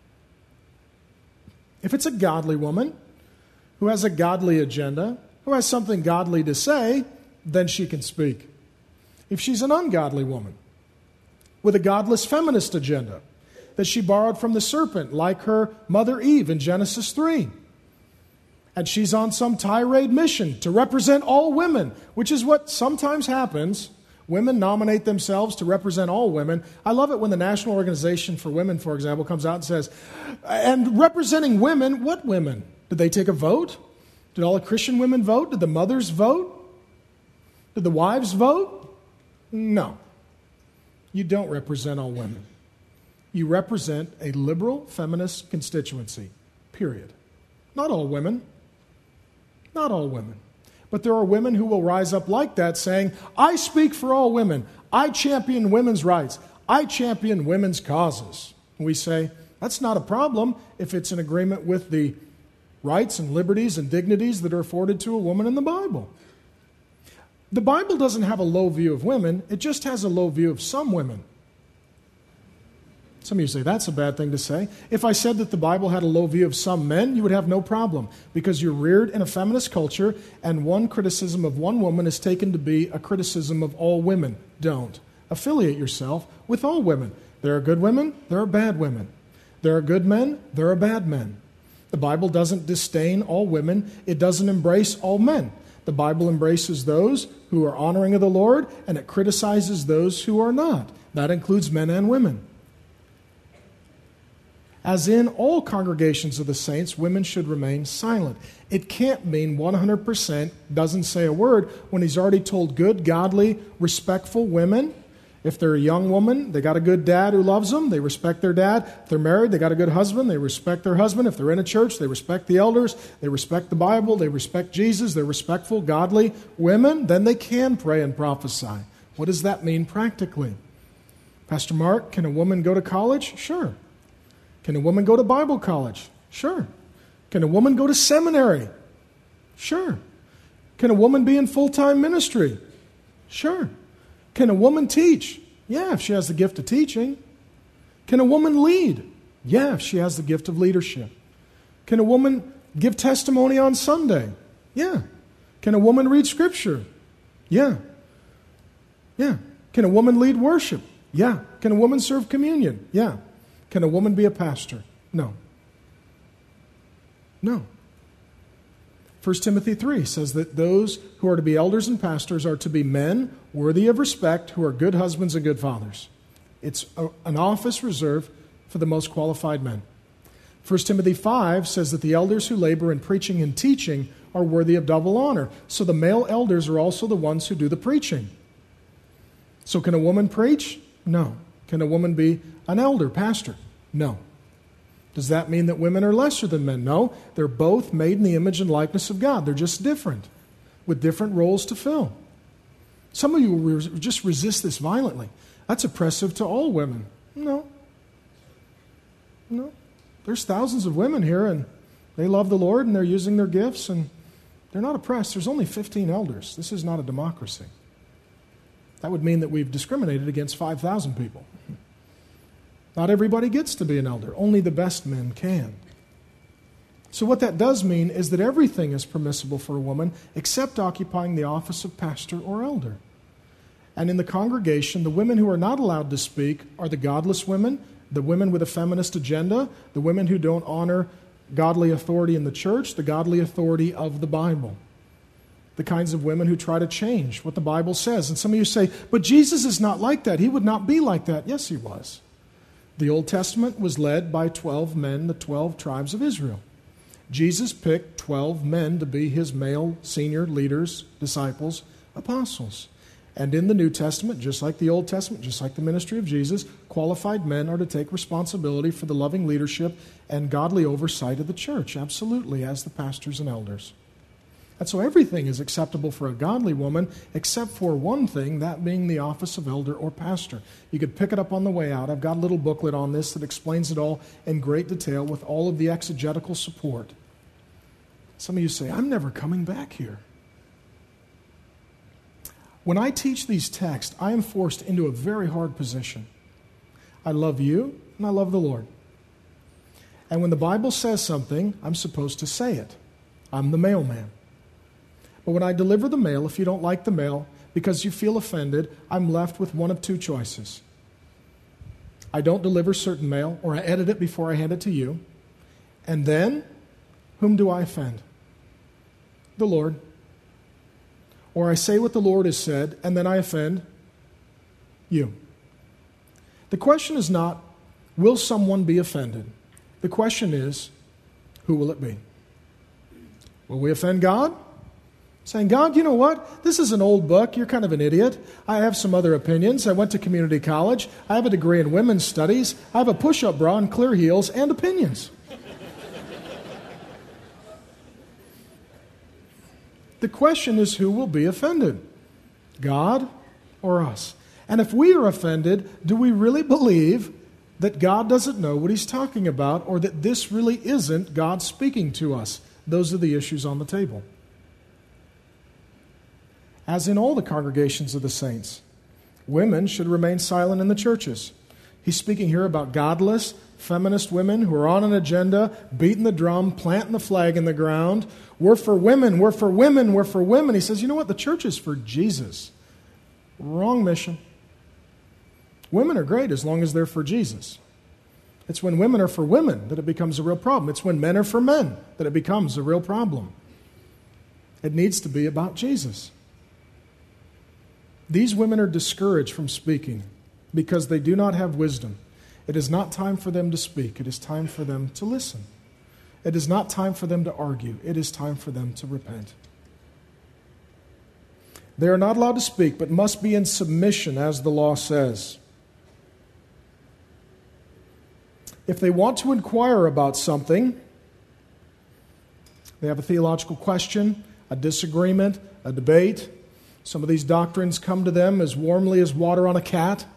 If it's a godly woman who has a godly agenda, who has something godly to say, then she can speak. If she's an ungodly woman with a godless feminist agenda that she borrowed from the serpent, like her mother Eve in Genesis 3, and she's on some tirade mission to represent all women, which is what sometimes happens. Women nominate themselves to represent all women. I love it when the National Organization for Women, for example, comes out and says, and representing women, what women? Did they take a vote? Did all the Christian women vote? Did the mothers vote? Did the wives vote? No. You don't represent all women. You represent a liberal feminist constituency, period. Not all women. Not all women. But there are women who will rise up like that saying, I speak for all women. I champion women's rights. I champion women's causes. And we say, that's not a problem if it's in agreement with the rights and liberties and dignities that are afforded to a woman in the Bible. The Bible doesn't have a low view of women. It just has a low view of some women. Some of you say, that's a bad thing to say. If I said that the Bible had a low view of some men, you would have no problem, because you're reared in a feminist culture, and one criticism of one woman is taken to be a criticism of all women. Don't. Affiliate yourself with all women. There are good women, there are bad women. There are good men, there are bad men. The Bible doesn't disdain all women. It doesn't embrace all men. The Bible embraces those who are honoring of the Lord, and it criticizes those who are not. That includes men and women. As in all congregations of the saints, women should remain silent. It can't mean 100% doesn't say a word when he's already told good, godly, respectful women. If they're a young woman, they got a good dad who loves them, they respect their dad. If they're married, they got a good husband, they respect their husband. If they're in a church, they respect the elders, they respect the Bible, they respect Jesus, they're respectful, godly women, then they can pray and prophesy. What does that mean practically? Pastor Mark, can a woman go to college? Sure. Can a woman go to Bible college? Sure. Can a woman go to seminary? Sure. Can a woman be in full-time ministry? Sure. Can a woman teach? Yeah, if she has the gift of teaching. Can a woman lead? Yeah, if she has the gift of leadership. Can a woman give testimony on Sunday? Yeah. Can a woman read Scripture? Yeah. Yeah. Can a woman lead worship? Yeah. Can a woman serve communion? Yeah. Can a woman be a pastor? No. No. 1 Timothy 3 says that those who are to be elders and pastors are to be men worthy of respect, who are good husbands and good fathers. It's an office reserved for the most qualified men. 1 Timothy 5 says that the elders who labor in preaching and teaching are worthy of double honor. So the male elders are also the ones who do the preaching. So can a woman preach? No. Can a woman be an elder, pastor? No. Does that mean that women are lesser than men? No. They're both made in the image and likeness of God. They're just different, with different roles to fill. Some of you will just resist this violently. That's oppressive to all women. No. There's thousands of women here, and they love the Lord, and they're using their gifts, and they're not oppressed. There's only 15 elders. This is not a democracy. That would mean that we've discriminated against 5,000 people. Not everybody gets to be an elder. Only the best men can. So what that does mean is that everything is permissible for a woman except occupying the office of pastor or elder. And in the congregation, the women who are not allowed to speak are the godless women, the women with a feminist agenda, the women who don't honor godly authority in the church, the godly authority of the Bible. The kinds of women who try to change what the Bible says. And some of you say, but Jesus is not like that. He would not be like that. Yes, he was. The Old Testament was led by 12 men, the 12 tribes of Israel. Jesus picked 12 men to be his male senior leaders, disciples, apostles. And in the New Testament, just like the Old Testament, just like the ministry of Jesus, qualified men are to take responsibility for the loving leadership and godly oversight of the church, absolutely, as the pastors and elders. And so everything is acceptable for a godly woman except for one thing, that being the office of elder or pastor. You could pick it up on the way out. I've got a little booklet on this that explains it all in great detail with all of the exegetical support. Some of you say, I'm never coming back here. When I teach these texts, I am forced into a very hard position. I love you and I love the Lord. And when the Bible says something, I'm supposed to say it. I'm the mailman. But when I deliver the mail, if you don't like the mail, because you feel offended, I'm left with one of two choices. I don't deliver certain mail, or I edit it before I hand it to you. And then, whom do I offend? The Lord. Or I say what the Lord has said, and then I offend you. The question is not, will someone be offended? The question is, who will it be? Will we offend God? Saying, God, you know what? This is an old book. You're kind of an idiot. I have some other opinions. I went to community college. I have a degree in women's studies. I have a push-up bra and clear heels and opinions. The question is, who will be offended? God or us? And if we are offended, do we really believe that God doesn't know what he's talking about, or that this really isn't God speaking to us? Those are the issues on the table. As in all the congregations of the saints, women should remain silent in the churches. He's speaking here about godless, feminist women who are on an agenda, beating the drum, planting the flag in the ground. We're for women, we're for women, we're for women. He says, you know what? The church is for Jesus. Wrong mission. Women are great as long as they're for Jesus. It's when women are for women that it becomes a real problem. It's when men are for men that it becomes a real problem. It needs to be about Jesus. These women are discouraged from speaking because they do not have wisdom. It is not time for them to speak. It is time for them to listen. It is not time for them to argue. It is time for them to repent. They are not allowed to speak, but must be in submission, as the law says. If they want to inquire about something, they have a theological question, a disagreement, a debate. Some of these doctrines come to them as warmly as water on a cat.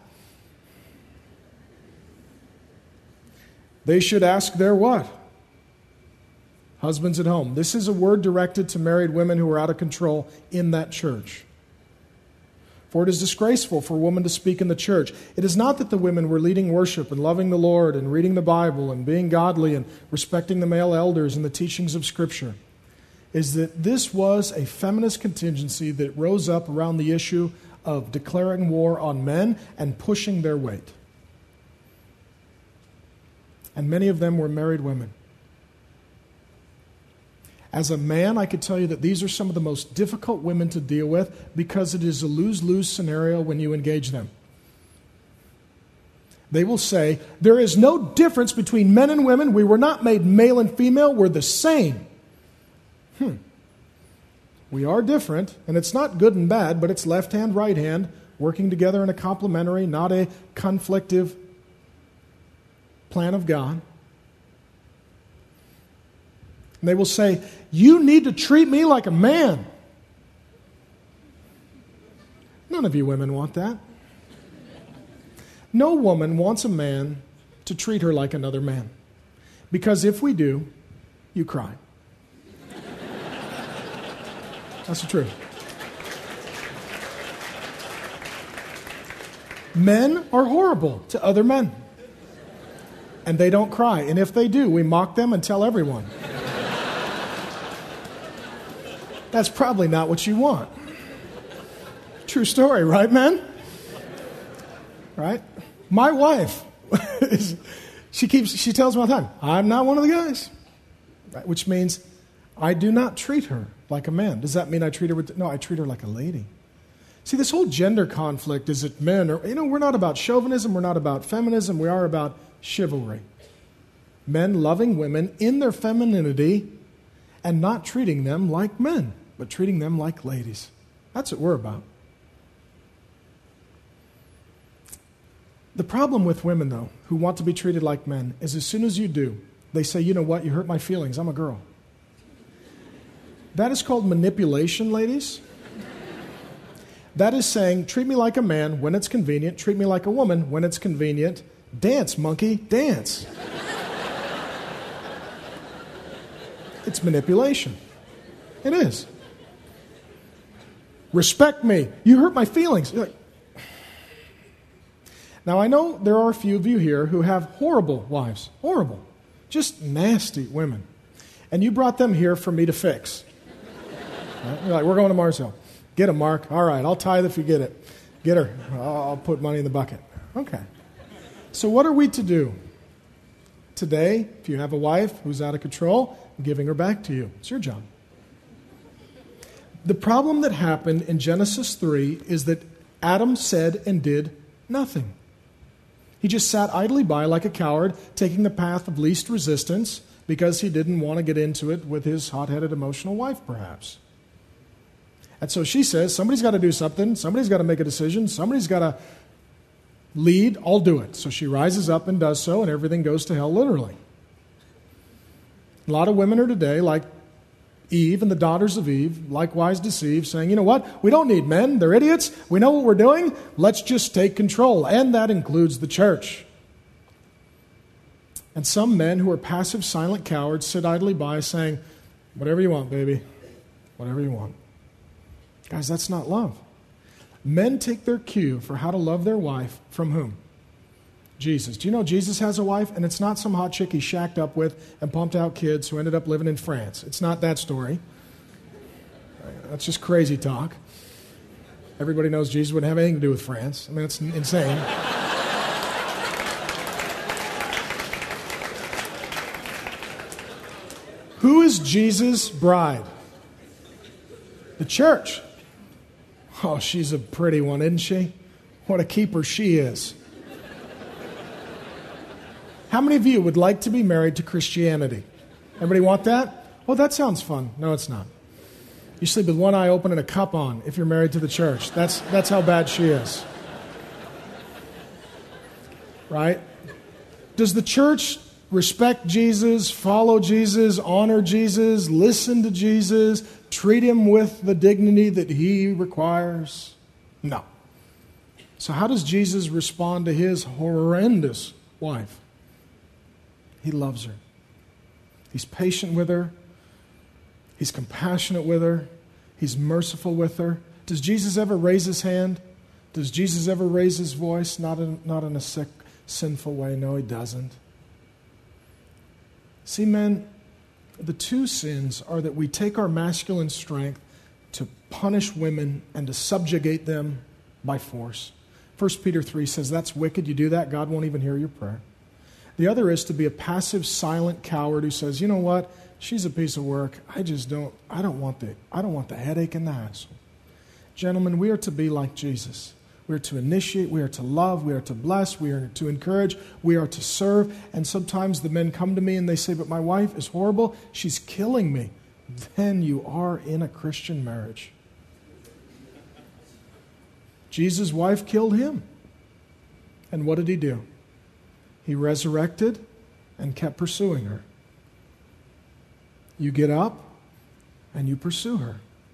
They should ask their what? Husbands at home. This is a word directed to married women who are out of control in that church. For it is disgraceful for a woman to speak in the church. It is not that the women were leading worship and loving the Lord and reading the Bible and being godly and respecting the male elders and the teachings of Scripture. Is that this was a feminist contingency that rose up around the issue of declaring war on men and pushing their weight. And many of them were married women. As a man, I could tell you that these are some of the most difficult women to deal with because it is a lose-lose scenario when you engage them. They will say, there is no difference between men and women. We were not made male and female. We're the same. We are different, and it's not good and bad, but it's left hand, right hand. working together in a complementary, not a conflictive plan of God. And they will say, you need to treat me like a man. None of you women want that. No woman wants a man to treat her like another man. Because if we do, you cry. That's the truth. Men are horrible to other men. And they don't cry. And if they do, we mock them and tell everyone. That's probably not what you want. True story, right, men? Right? My wife, she tells me all the time, I'm not one of the guys. Right? Which means I do not treat her like a man. Does that mean I treat her no, I treat her like a lady. See, this whole gender conflict is that men are, we're not about chauvinism, we're not about feminism, we are about chivalry. Men loving women in their femininity and not treating them like men, but treating them like ladies. That's what we're about. The problem with women, though, who want to be treated like men, is as soon as you do, they say, you know what, you hurt my feelings, I'm a girl. That is called manipulation, ladies. That is saying, treat me like a man when it's convenient, treat me like a woman when it's convenient. Dance, monkey, dance. It's manipulation. It is. Respect me. You hurt my feelings. You're like, now, I know there are a few of you here who have horrible wives. Horrible. Just nasty women. And you brought them here for me to fix. Right? You're like, we're going to Mars Hill. Get them, Mark. All right, I'll tithe if you get it. Get her. I'll put money in the bucket. Okay. So what are we to do? Today, if you have a wife who's out of control, I'm giving her back to you. It's your job. The problem that happened in Genesis 3 is that Adam said and did nothing. He just sat idly by like a coward, taking the path of least resistance because he didn't want to get into it with his hot-headed emotional wife, perhaps. And so she says, somebody's got to do something, somebody's got to make a decision, somebody's got to lead, I'll do it. So she rises up and does so, and everything goes to hell literally. A lot of women are today like Eve and the daughters of Eve, likewise deceived, saying, you know what, we don't need men, they're idiots, we know what we're doing, let's just take control. And that includes the church. And some men who are passive, silent cowards sit idly by saying, whatever you want, baby, whatever you want. Guys, that's not love. Men take their cue for how to love their wife from whom? Jesus. Do you know Jesus has a wife? And it's not some hot chick he shacked up with and pumped out kids who ended up living in France. It's not that story. That's just crazy talk. Everybody knows Jesus wouldn't have anything to do with France. I mean, it's insane. Who is Jesus' bride? The church. Oh, she's a pretty one, isn't she? What a keeper she is. How many of you would like to be married to Christianity? Everybody want that? Oh, that sounds fun. No, it's not. You sleep with one eye open and a cup on if you're married to the church. That's how bad she is. Right? Does the church respect Jesus, follow Jesus, honor Jesus, listen to Jesus, treat him with the dignity that he requires? No. So how does Jesus respond to his horrendous wife? He loves her. He's patient with her. He's compassionate with her. He's merciful with her. Does Jesus ever raise his hand? Does Jesus ever raise his voice? Not in a sick, sinful way. No, he doesn't. See, men, the two sins are that we take our masculine strength to punish women and to subjugate them by force. 1 Peter 3 says that's wicked. You do that, God won't even hear your prayer. The other is to be a passive, silent coward who says, you know what, she's a piece of work. I don't want the headache and the hassle. Gentlemen, we are to be like Jesus. We are to initiate, we are to love, we are to bless, we are to encourage, we are to serve. And sometimes the men come to me and they say, but my wife is horrible, she's killing me. Then you are in a Christian marriage. Jesus' wife killed him. And what did he do? He resurrected and kept pursuing her. You get up and you pursue her.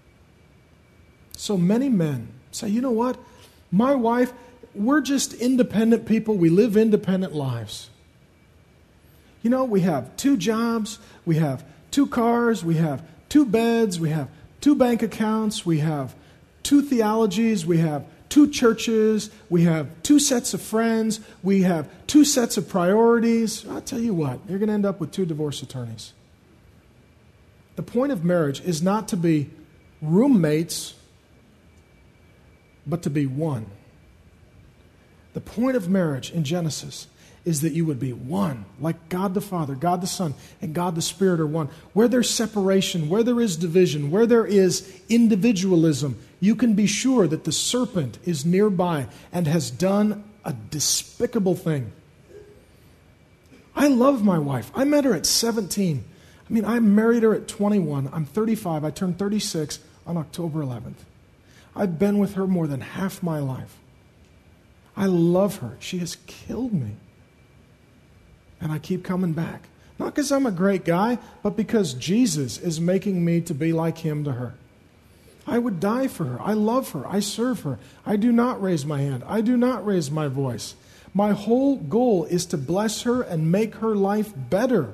So many men say, you know what? My wife, we're just independent people. We live independent lives. You know, we have 2 jobs, we have 2 cars, we have 2 beds, we have 2 bank accounts, we have 2 theologies, we have 2 churches, we have 2 sets of friends, we have 2 sets of priorities. I'll tell you what, you're going to end up with 2 divorce attorneys. The point of marriage is not to be roommates, but to be one. The point of marriage in Genesis is that you would be one, like God the Father, God the Son, and God the Spirit are one. Where there's separation, where there is division, where there is individualism, you can be sure that the serpent is nearby and has done a despicable thing. I love my wife. I met her at 17. I mean, I married her at 21. I'm 35. I turned 36 on October 11th. I've been with her more than half my life. I love her. She has killed me. And I keep coming back. Not because I'm a great guy, but because Jesus is making me to be like him to her. I would die for her. I love her. I serve her. I do not raise my hand. I do not raise my voice. My whole goal is to bless her and make her life better.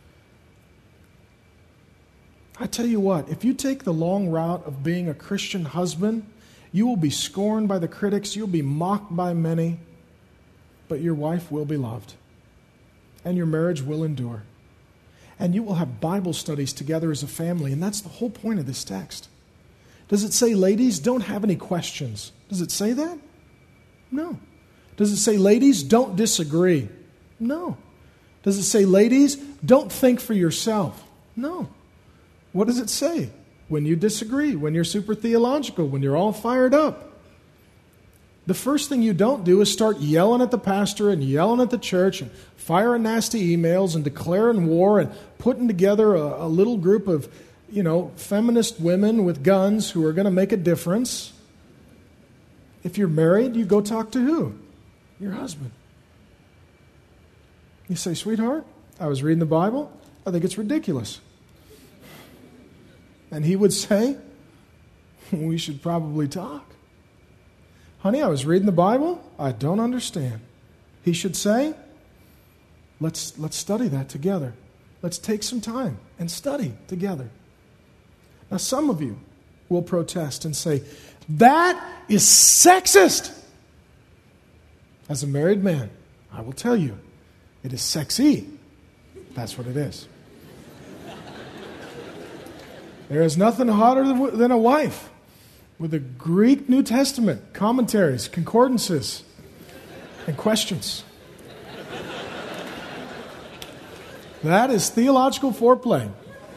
I tell you what, if you take the long route of being a Christian husband, you will be scorned by the critics, you'll be mocked by many, but your wife will be loved, and your marriage will endure. And you will have Bible studies together as a family, and that's the whole point of this text. Does it say, ladies, don't have any questions? Does it say that? No. Does it say, ladies, don't disagree? No. Does it say, ladies, don't think for yourself? No. What does it say? When you disagree, when you're super theological, when you're all fired up. The first thing you don't do is start yelling at the pastor and yelling at the church and firing nasty emails and declaring war and putting together a little group of, feminist women with guns who are going to make a difference. If you're married, you go talk to who? Your husband. You say, sweetheart, I was reading the Bible. I think it's ridiculous. And he would say, we should probably talk. Honey, I was reading the Bible. I don't understand. He should say, let's study that together. Let's take some time and study together. Now, some of you will protest and say, that is sexist. As a married man, I will tell you, it is sexy. That's what it is. There is nothing hotter than a wife with a Greek New Testament, commentaries, concordances, and questions. That is theological foreplay.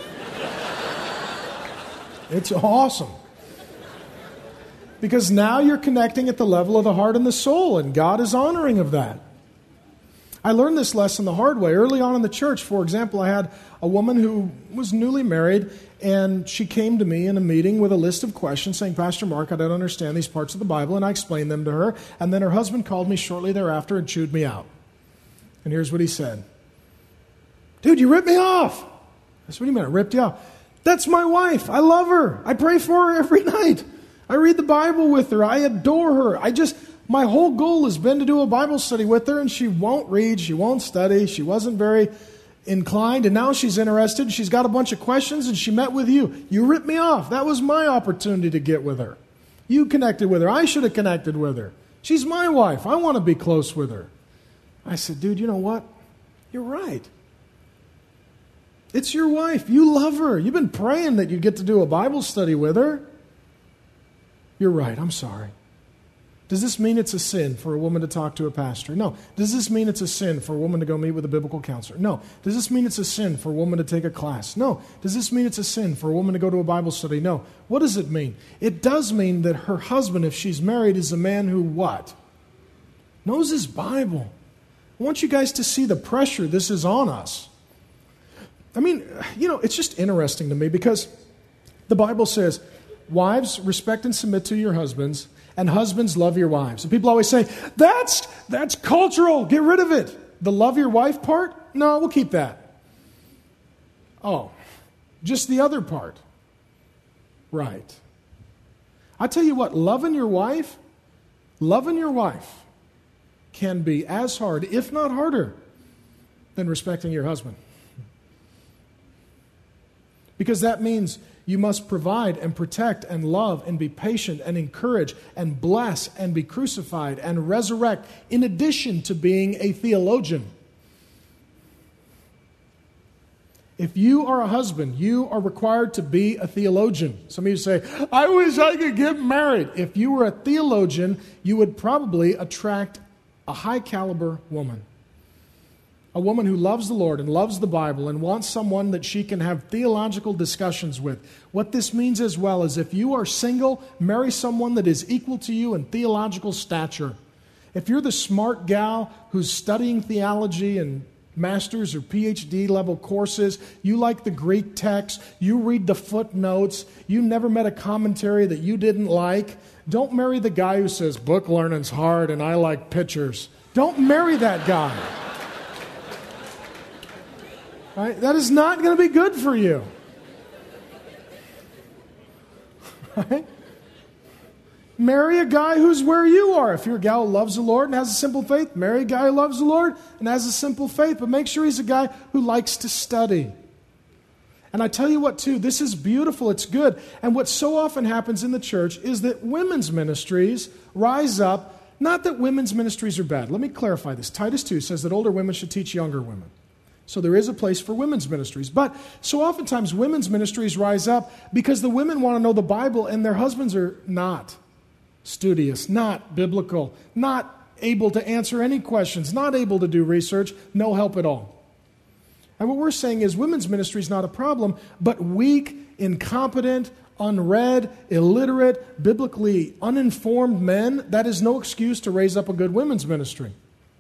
It's awesome. Because now you're connecting at the level of the heart and the soul, and God is honoring of that. I learned this lesson the hard way. Early on in the church, for example, I had a woman who was newly married, and she came to me in a meeting with a list of questions saying, Pastor Mark, I don't understand these parts of the Bible, and I explained them to her. And then her husband called me shortly thereafter and chewed me out. And here's what he said. Dude, you ripped me off. I said, what do you mean I ripped you off? That's my wife. I love her. I pray for her every night. I read the Bible with her. I adore her. My whole goal has been to do a Bible study with her, and she won't read, she won't study, she wasn't very inclined, and now she's interested. She's got a bunch of questions, and she met with you. You ripped me off. That was my opportunity to get with her. You connected with her. I should have connected with her. She's my wife. I want to be close with her. I said, dude, you know what? You're right. It's your wife. You love her. You've been praying that you get to do a Bible study with her. You're right. I'm sorry. Does this mean it's a sin for a woman to talk to a pastor? No. Does this mean it's a sin for a woman to go meet with a biblical counselor? No. Does this mean it's a sin for a woman to take a class? No. Does this mean it's a sin for a woman to go to a Bible study? No. What does it mean? It does mean that her husband, if she's married, is a man who what? Knows his Bible. I want you guys to see the pressure this is on us. I mean, it's just interesting to me because the Bible says, wives, respect and submit to your husbands And husbands, love your wives. And people always say, that's cultural. Get rid of it. The love your wife part? No, we'll keep that. Oh, just the other part. Right. I tell you what, loving your wife can be as hard, if not harder, than respecting your husband. Because that means you must provide and protect and love and be patient and encourage and bless and be crucified and resurrect, in addition to being a theologian. If you are a husband, you are required to be a theologian. Some of you say, I wish I could get married. If you were a theologian, you would probably attract a high caliber woman. A woman who loves the Lord and loves the Bible and wants someone that she can have theological discussions with. What this means as well is if you are single, marry someone that is equal to you in theological stature. If you're the smart gal who's studying theology and master's or PhD level courses, you like the Greek text, you read the footnotes, you never met a commentary that you didn't like, don't marry the guy who says, book learning's hard and I like pictures. Don't marry that guy. Right? That is not going to be good for you. Right? Marry a guy who's where you are. If you're a gal who loves the Lord and has a simple faith, marry a guy who loves the Lord and has a simple faith. But make sure he's a guy who likes to study. And I tell you what, too, this is beautiful. It's good. And what so often happens in the church is that women's ministries rise up. Not that women's ministries are bad. Let me clarify this. Titus 2 says that older women should teach younger women. So there is a place for women's ministries. But so oftentimes women's ministries rise up because the women want to know the Bible and their husbands are not studious, not biblical, not able to answer any questions, not able to do research, no help at all. And what we're saying is women's ministry is not a problem, but weak, incompetent, unread, illiterate, biblically uninformed men, that is no excuse to raise up a good women's ministry.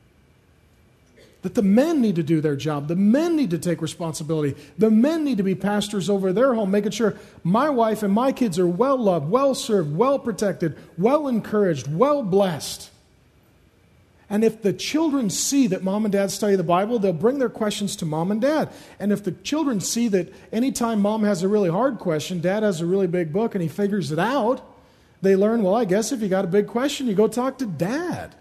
That the men need to do their job. The men need to take responsibility. The men need to be pastors over their home, making sure my wife and my kids are well loved, well served, well protected, well encouraged, well blessed. And if the children see that mom and dad study the Bible, they'll bring their questions to mom and dad. And if the children see that anytime mom has a really hard question, dad has a really big book and he figures it out, they learn, well, I guess if you got a big question, you go talk to dad.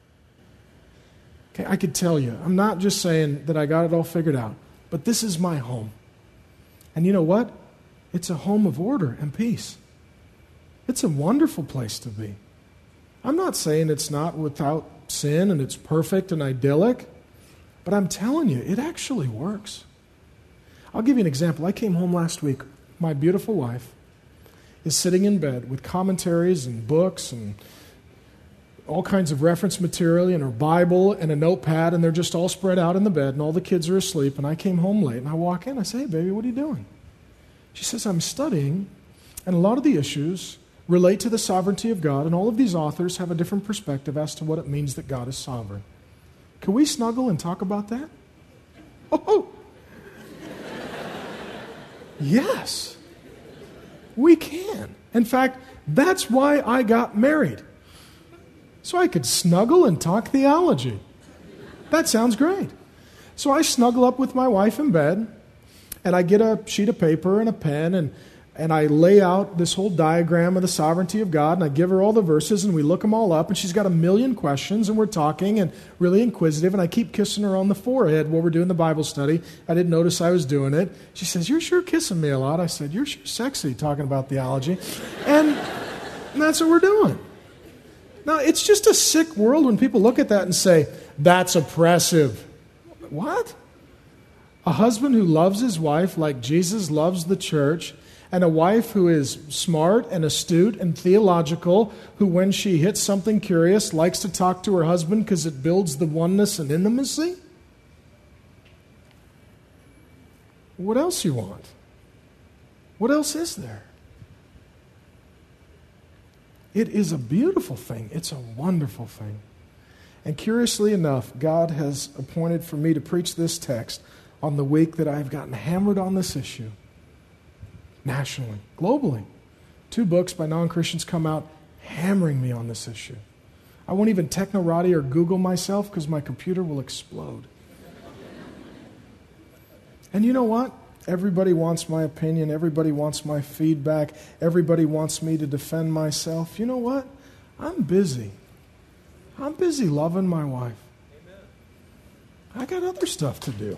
Okay, I could tell you, I'm not just saying that I got it all figured out, but this is my home. And you know what? It's a home of order and peace. It's a wonderful place to be. I'm not saying it's not without sin and it's perfect and idyllic, but I'm telling you, it actually works. I'll give you an example. I came home last week. My beautiful wife is sitting in bed with commentaries and books and all kinds of reference material and her Bible and a notepad, and they're just all spread out in the bed, and all the kids are asleep, and I came home late, and I walk in, I say, hey, baby, what are you doing? She says, I'm studying, and a lot of the issues relate to the sovereignty of God, and all of these authors have a different perspective as to what it means that God is sovereign. Can we snuggle and talk about that? Oh! Yes, we can. In fact, that's why I got married. So I could snuggle and talk theology. That sounds great. So I snuggle up with my wife in bed, and I get a sheet of paper and a pen, and I lay out this whole diagram of the sovereignty of God, and I give her all the verses, and we look them all up, and she's got a million questions, and we're talking, and really inquisitive, and I keep kissing her on the forehead while we're doing the Bible study. I didn't notice I was doing it. She says, you're sure kissing me a lot. I said, you're sure sexy talking about theology. And that's what we're doing. Now, it's just a sick world when people look at that and say, that's oppressive. What? A husband who loves his wife like Jesus loves the church, and a wife who is smart and astute and theological, who when she hits something curious likes to talk to her husband because it builds the oneness and intimacy? What else you want? What else is there? It is a beautiful thing. It's a wonderful thing. And curiously enough, God has appointed for me to preach this text on the week that I've gotten hammered on this issue. Nationally, globally. 2 books by non-Christians come out hammering me on this issue. I won't even Technorati or Google myself because my computer will explode. And you know what? Everybody wants my opinion. Everybody wants my feedback. Everybody wants me to defend myself. You know what? I'm busy. I'm busy loving my wife. I got other stuff to do.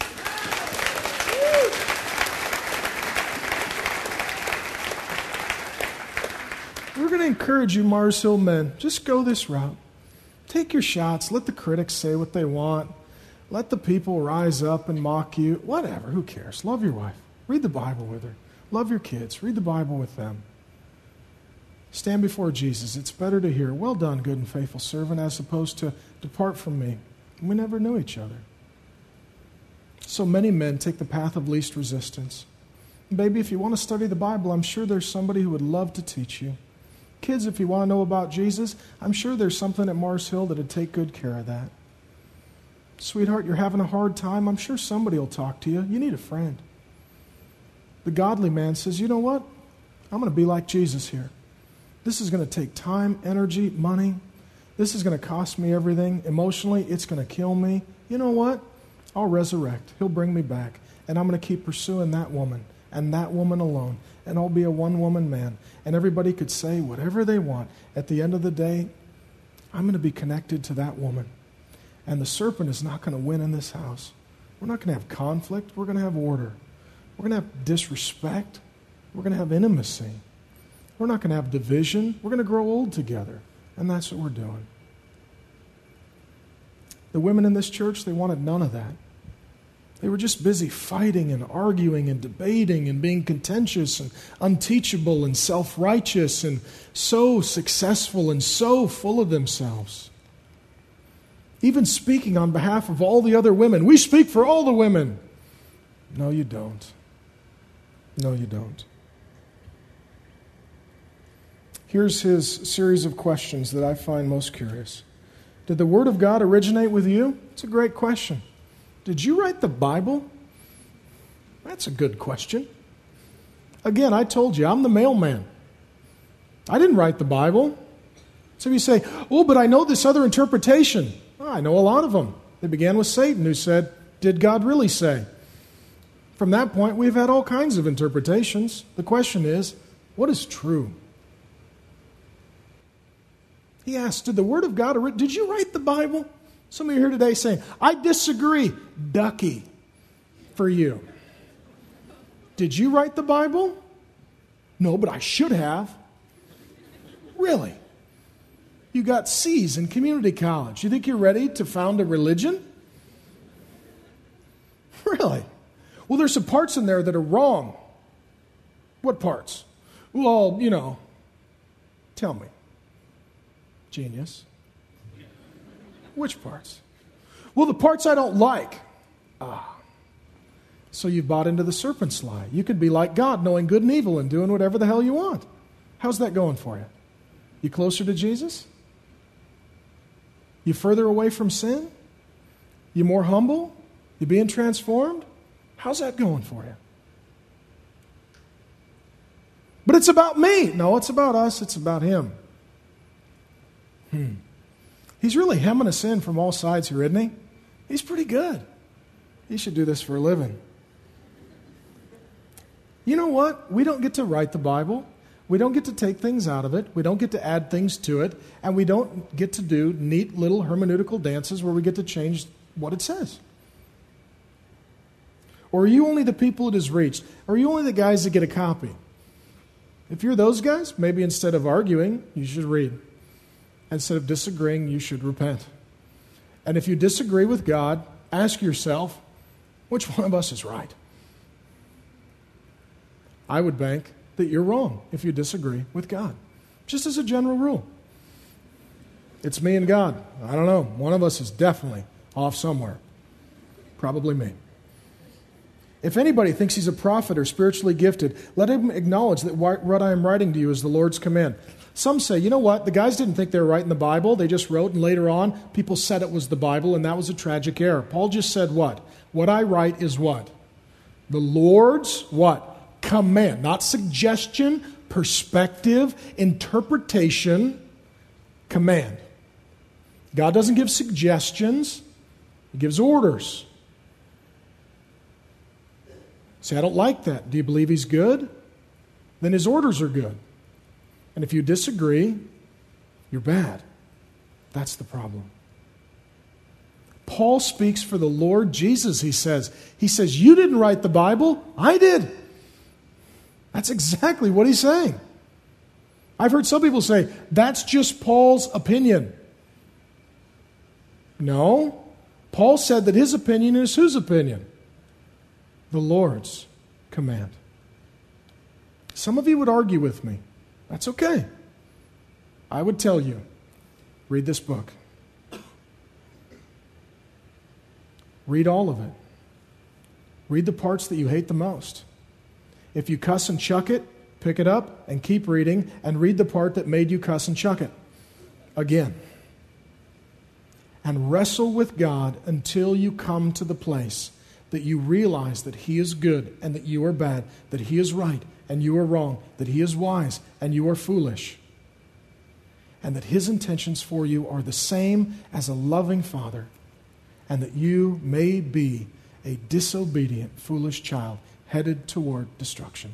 We're going to encourage you, Mars Hill men, just go this route. Take your shots. Let the critics say what they want. Let the people rise up and mock you. Whatever, who cares? Love your wife. Read the Bible with her. Love your kids. Read the Bible with them. Stand before Jesus. It's better to hear, well done, good and faithful servant, as opposed to depart from me. We never knew each other. So many men take the path of least resistance. Baby, if you want to study the Bible, I'm sure there's somebody who would love to teach you. Kids, if you want to know about Jesus, I'm sure there's something at Mars Hill that would take good care of that. Sweetheart, you're having a hard time. I'm sure somebody will talk to you. You need a friend. The godly man says, you know what? I'm going to be like Jesus here. This is going to take time, energy, money. This is going to cost me everything. Emotionally, it's going to kill me. You know what? I'll resurrect. He'll bring me back. And I'm going to keep pursuing that woman and that woman alone. And I'll be a one-woman man. And everybody could say whatever they want. At the end of the day, I'm going to be connected to that woman. And the serpent is not going to win in this house. We're not going to have conflict. We're going to have order. We're going to have disrespect. We're going to have intimacy. We're not going to have division. We're going to grow old together. And that's what we're doing. The women in this church, they wanted none of that. They were just busy fighting and arguing and debating and being contentious and unteachable and self-righteous and so successful and so full of themselves. Even speaking on behalf of all the other women. We speak for all the women. No, you don't. No, you don't. Here's his series of questions that I find most curious. Did the Word of God originate with you? It's a great question. Did you write the Bible? That's a good question. Again, I told you, I'm the mailman. I didn't write the Bible. So you say, oh, but I know this other interpretation. Oh, I know a lot of them. They began with Satan, who said, did God really say? From that point, we've had all kinds of interpretations. The question is, what is true? He asked, did the Word of God, did you write the Bible? Some of you here today saying, I disagree. Ducky for you. Did you write the Bible? No, but I should have. Really? You got C's in community college. You think you're ready to found a religion? Really? Well, there's some parts in there that are wrong. What parts? Well, tell me. Genius. Which parts? Well, the parts I don't like. So you've bought into the serpent's lie. You could be like God, knowing good and evil and doing whatever the hell you want. How's that going for you? You closer to Jesus? You further away from sin? You more humble? You being transformed? How's that going for you? But it's about me. No, it's about us. It's about Him. He's really hemming us in from all sides here, isn't he? He's pretty good. He should do this for a living. You know what? We don't get to write the Bible. We don't get to take things out of it. We don't get to add things to it. And we don't get to do neat little hermeneutical dances where we get to change what it says. Or are you only the people it has reached? Or are you only the guys that get a copy? If you're those guys, maybe instead of arguing, you should read. Instead of disagreeing, you should repent. And if you disagree with God, ask yourself, which one of us is right? I would bank that you're wrong if you disagree with God. Just as a general rule. It's me and God. I don't know. One of us is definitely off somewhere. Probably me. If anybody thinks he's a prophet or spiritually gifted, let him acknowledge that what I am writing to you is the Lord's command. Some say, you know what, the guys didn't think they were writing the Bible. They just wrote, and later on, people said it was the Bible, and that was a tragic error. Paul just said what? What I write is what? The Lord's what? Command. Not suggestion, perspective, interpretation, command. God doesn't give suggestions. He gives orders. Say, I don't like that. Do you believe He's good? Then His orders are good. And if you disagree, you're bad. That's the problem. Paul speaks for the Lord Jesus, he says. He says, you didn't write the Bible, I did. That's exactly what he's saying. I've heard some people say, that's just Paul's opinion. No. Paul said that his opinion is whose opinion? The Lord's command. Some of you would argue with me. That's okay. I would tell you, read this book. Read all of it. Read the parts that you hate the most. If you cuss and chuck it, pick it up and keep reading and read the part that made you cuss and chuck it again. And wrestle with God until you come to the place that you realize that He is good and that you are bad, that He is right and you are wrong, that He is wise and you are foolish, and that His intentions for you are the same as a loving Father, and that you may be a disobedient, foolish child headed toward destruction.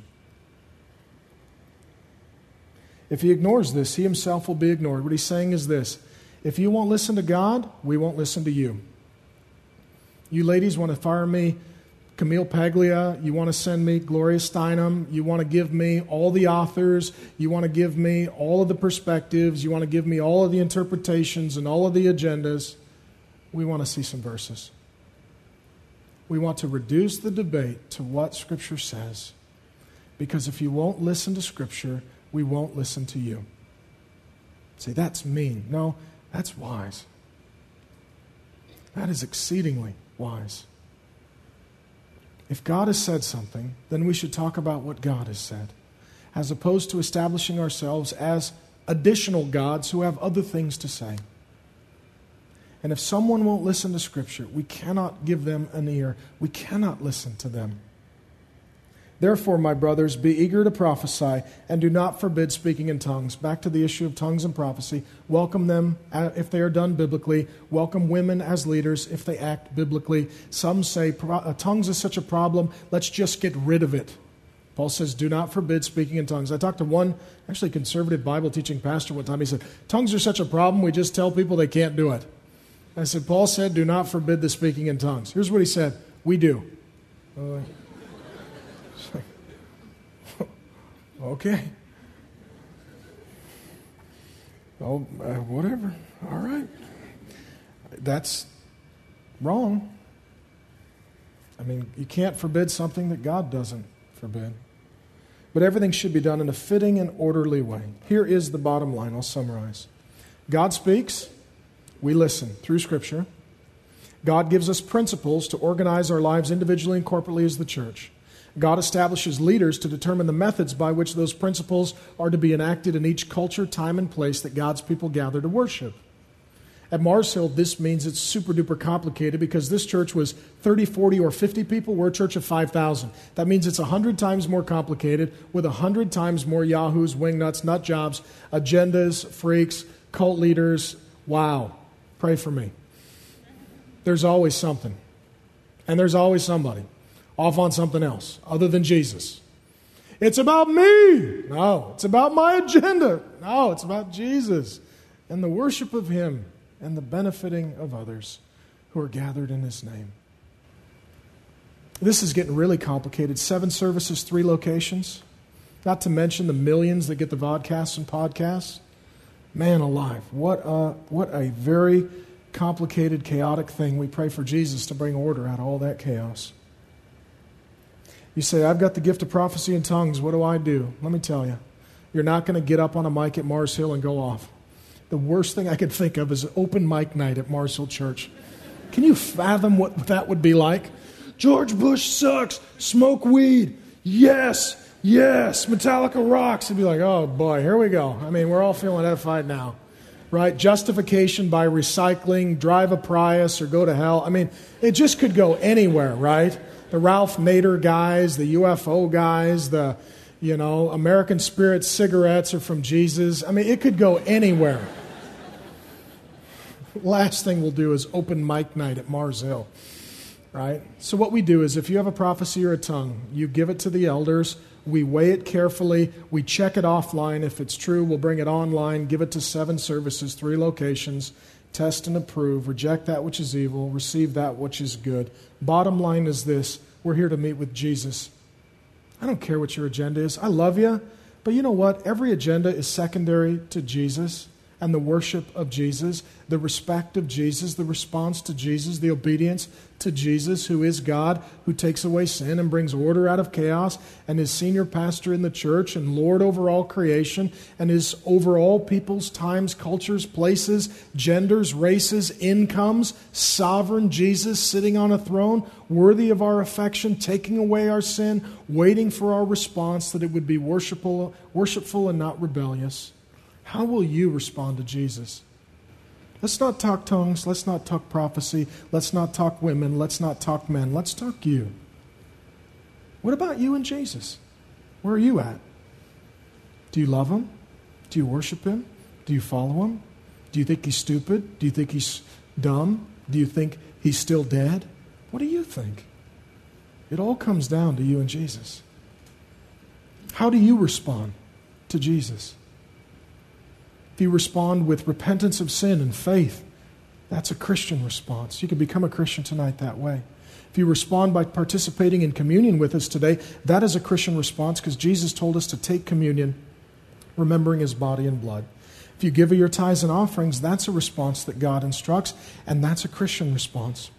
If he ignores this, he himself will be ignored. What he's saying is this: if you won't listen to God, we won't listen to you. You ladies want to fire me Camille Paglia, you want to send me Gloria Steinem, you want to give me all the authors, you want to give me all of the perspectives, you want to give me all of the interpretations and all of the agendas. We want to see some verses. We want to reduce the debate to what Scripture says. Because if you won't listen to Scripture, we won't listen to you. Say, that's mean. No, that's wise. That is exceedingly wise. If God has said something, then we should talk about what God has said, as opposed to establishing ourselves as additional gods who have other things to say. And if someone won't listen to Scripture, we cannot give them an ear. We cannot listen to them. Therefore, my brothers, be eager to prophesy and do not forbid speaking in tongues. Back to the issue of tongues and prophecy. Welcome them if they are done biblically. Welcome women as leaders if they act biblically. Some say tongues is such a problem, let's just get rid of it. Paul says, do not forbid speaking in tongues. I talked to one, actually conservative Bible teaching pastor one time. He said, tongues are such a problem, we just tell people they can't do it. I said, Paul said, do not forbid the speaking in tongues. Here's what he said, we do. Okay. Oh, whatever. All right. That's wrong. I mean, you can't forbid something that God doesn't forbid. But everything should be done in a fitting and orderly way. Here is the bottom line. I'll summarize. God speaks. We listen through Scripture. God gives us principles to organize our lives individually and corporately as the church. God establishes leaders to determine the methods by which those principles are to be enacted in each culture, time, and place that God's people gather to worship. At Mars Hill, this means it's super duper complicated because this church was 30, 40, or 50 people. We're a church of 5,000. That means it's 100 times more complicated with 100 times more yahoos, wingnuts, nut jobs, agendas, freaks, cult leaders. Wow. Pray for me. There's always something. And there's always somebody off on something else other than Jesus. It's about me. No, it's about my agenda. No, it's about Jesus and the worship of Him and the benefiting of others who are gathered in His name. This is getting really complicated. 7 services, 3 locations. Not to mention the millions that get the vodcasts and podcasts. Man alive, what a very complicated, chaotic thing. We pray for Jesus to bring order out of all that chaos. You say, I've got the gift of prophecy and tongues. What do I do? Let me tell you. You're not going to get up on a mic at Mars Hill and go off. The worst thing I could think of is open mic night at Mars Hill Church. Can you fathom what that would be like? George Bush sucks. Smoke weed. Yes. Yes. Metallica rocks. It'd be like, oh boy, here we go. I mean, we're all feeling edified now. Right? Justification by recycling, drive a Prius or go to hell. I mean, it just could go anywhere, right? The Ralph Nader guys, the UFO guys, the American Spirit cigarettes are from Jesus. I mean, it could go anywhere. Last thing we'll do is open mic night at Mars Hill, right? So what we do is if you have a prophecy or a tongue, you give it to the elders. We weigh it carefully. We check it offline. If it's true, we'll bring it online, give it to 7 services, 3 locations, test and approve, reject that which is evil, receive that which is good. Bottom line is this: we're here to meet with Jesus. I don't care what your agenda is. I love you, but you know what? Every agenda is secondary to Jesus and the worship of Jesus, the respect of Jesus, the response to Jesus, the obedience to Jesus, who is God, who takes away sin and brings order out of chaos, and is senior pastor in the church and Lord over all creation, and is over all peoples, times, cultures, places, genders, races, incomes, sovereign Jesus sitting on a throne, worthy of our affection, taking away our sin, waiting for our response that it would be worshipful and not rebellious. How will you respond to Jesus? Let's not talk tongues. Let's not talk prophecy. Let's not talk women. Let's not talk men. Let's talk you. What about you and Jesus? Where are you at? Do you love Him? Do you worship Him? Do you follow Him? Do you think He's stupid? Do you think He's dumb? Do you think He's still dead? What do you think? It all comes down to you and Jesus. How do you respond to Jesus? If you respond with repentance of sin and faith, that's a Christian response. You can become a Christian tonight that way. If you respond by participating in communion with us today, that is a Christian response because Jesus told us to take communion, remembering His body and blood. If you give of your tithes and offerings, that's a response that God instructs, and that's a Christian response.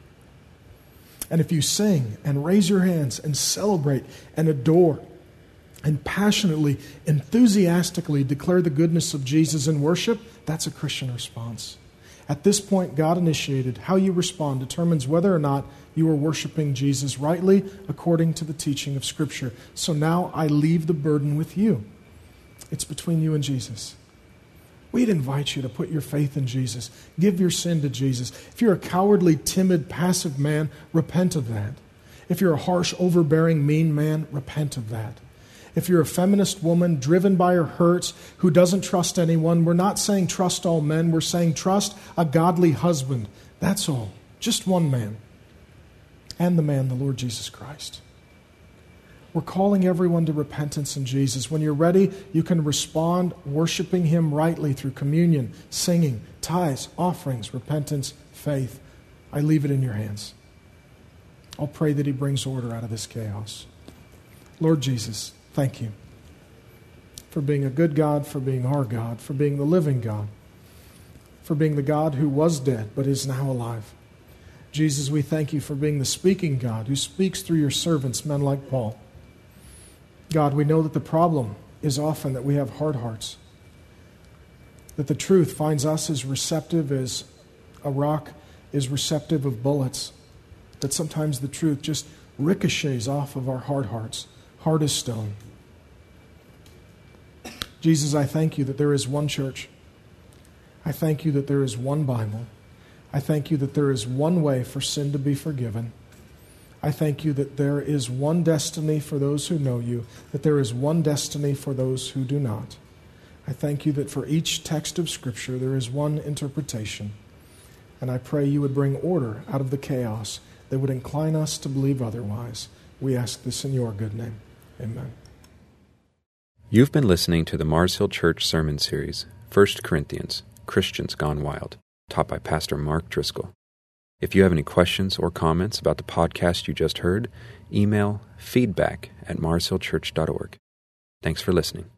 And if you sing and raise your hands and celebrate and adore and passionately, enthusiastically declare the goodness of Jesus in worship, that's a Christian response. At this point, God initiated. How you respond determines whether or not you are worshiping Jesus rightly according to the teaching of Scripture. So now I leave the burden with you. It's between you and Jesus. We'd invite you to put your faith in Jesus. Give your sin to Jesus. If you're a cowardly, timid, passive man, repent of that. If you're a harsh, overbearing, mean man, repent of that. If you're a feminist woman driven by her hurts who doesn't trust anyone, we're not saying trust all men. We're saying trust a godly husband. That's all. Just one man. And the man, the Lord Jesus Christ. We're calling everyone to repentance in Jesus. When you're ready, you can respond worshiping Him rightly through communion, singing, tithes, offerings, repentance, faith. I leave it in your hands. I'll pray that He brings order out of this chaos. Lord Jesus, thank You for being a good God, for being our God, for being the living God, for being the God who was dead but is now alive. Jesus, we thank You for being the speaking God who speaks through Your servants, men like Paul. God, we know that the problem is often that we have hard hearts, that the truth finds us as receptive as a rock is receptive of bullets, that sometimes the truth just ricochets off of our hard hearts, hard as stone. Jesus, I thank You that there is one church. I thank You that there is one Bible. I thank You that there is one way for sin to be forgiven. I thank You that there is one destiny for those who know You, that there is one destiny for those who do not. I thank You that for each text of Scripture there is one interpretation. And I pray You would bring order out of the chaos that would incline us to believe otherwise. We ask this in Your good name. Amen. You've been listening to the Mars Hill Church Sermon Series, 1 Corinthians, Christians Gone Wild, taught by Pastor Mark Driscoll. If you have any questions or comments about the podcast you just heard, email feedback@marshillchurch.org. Thanks for listening.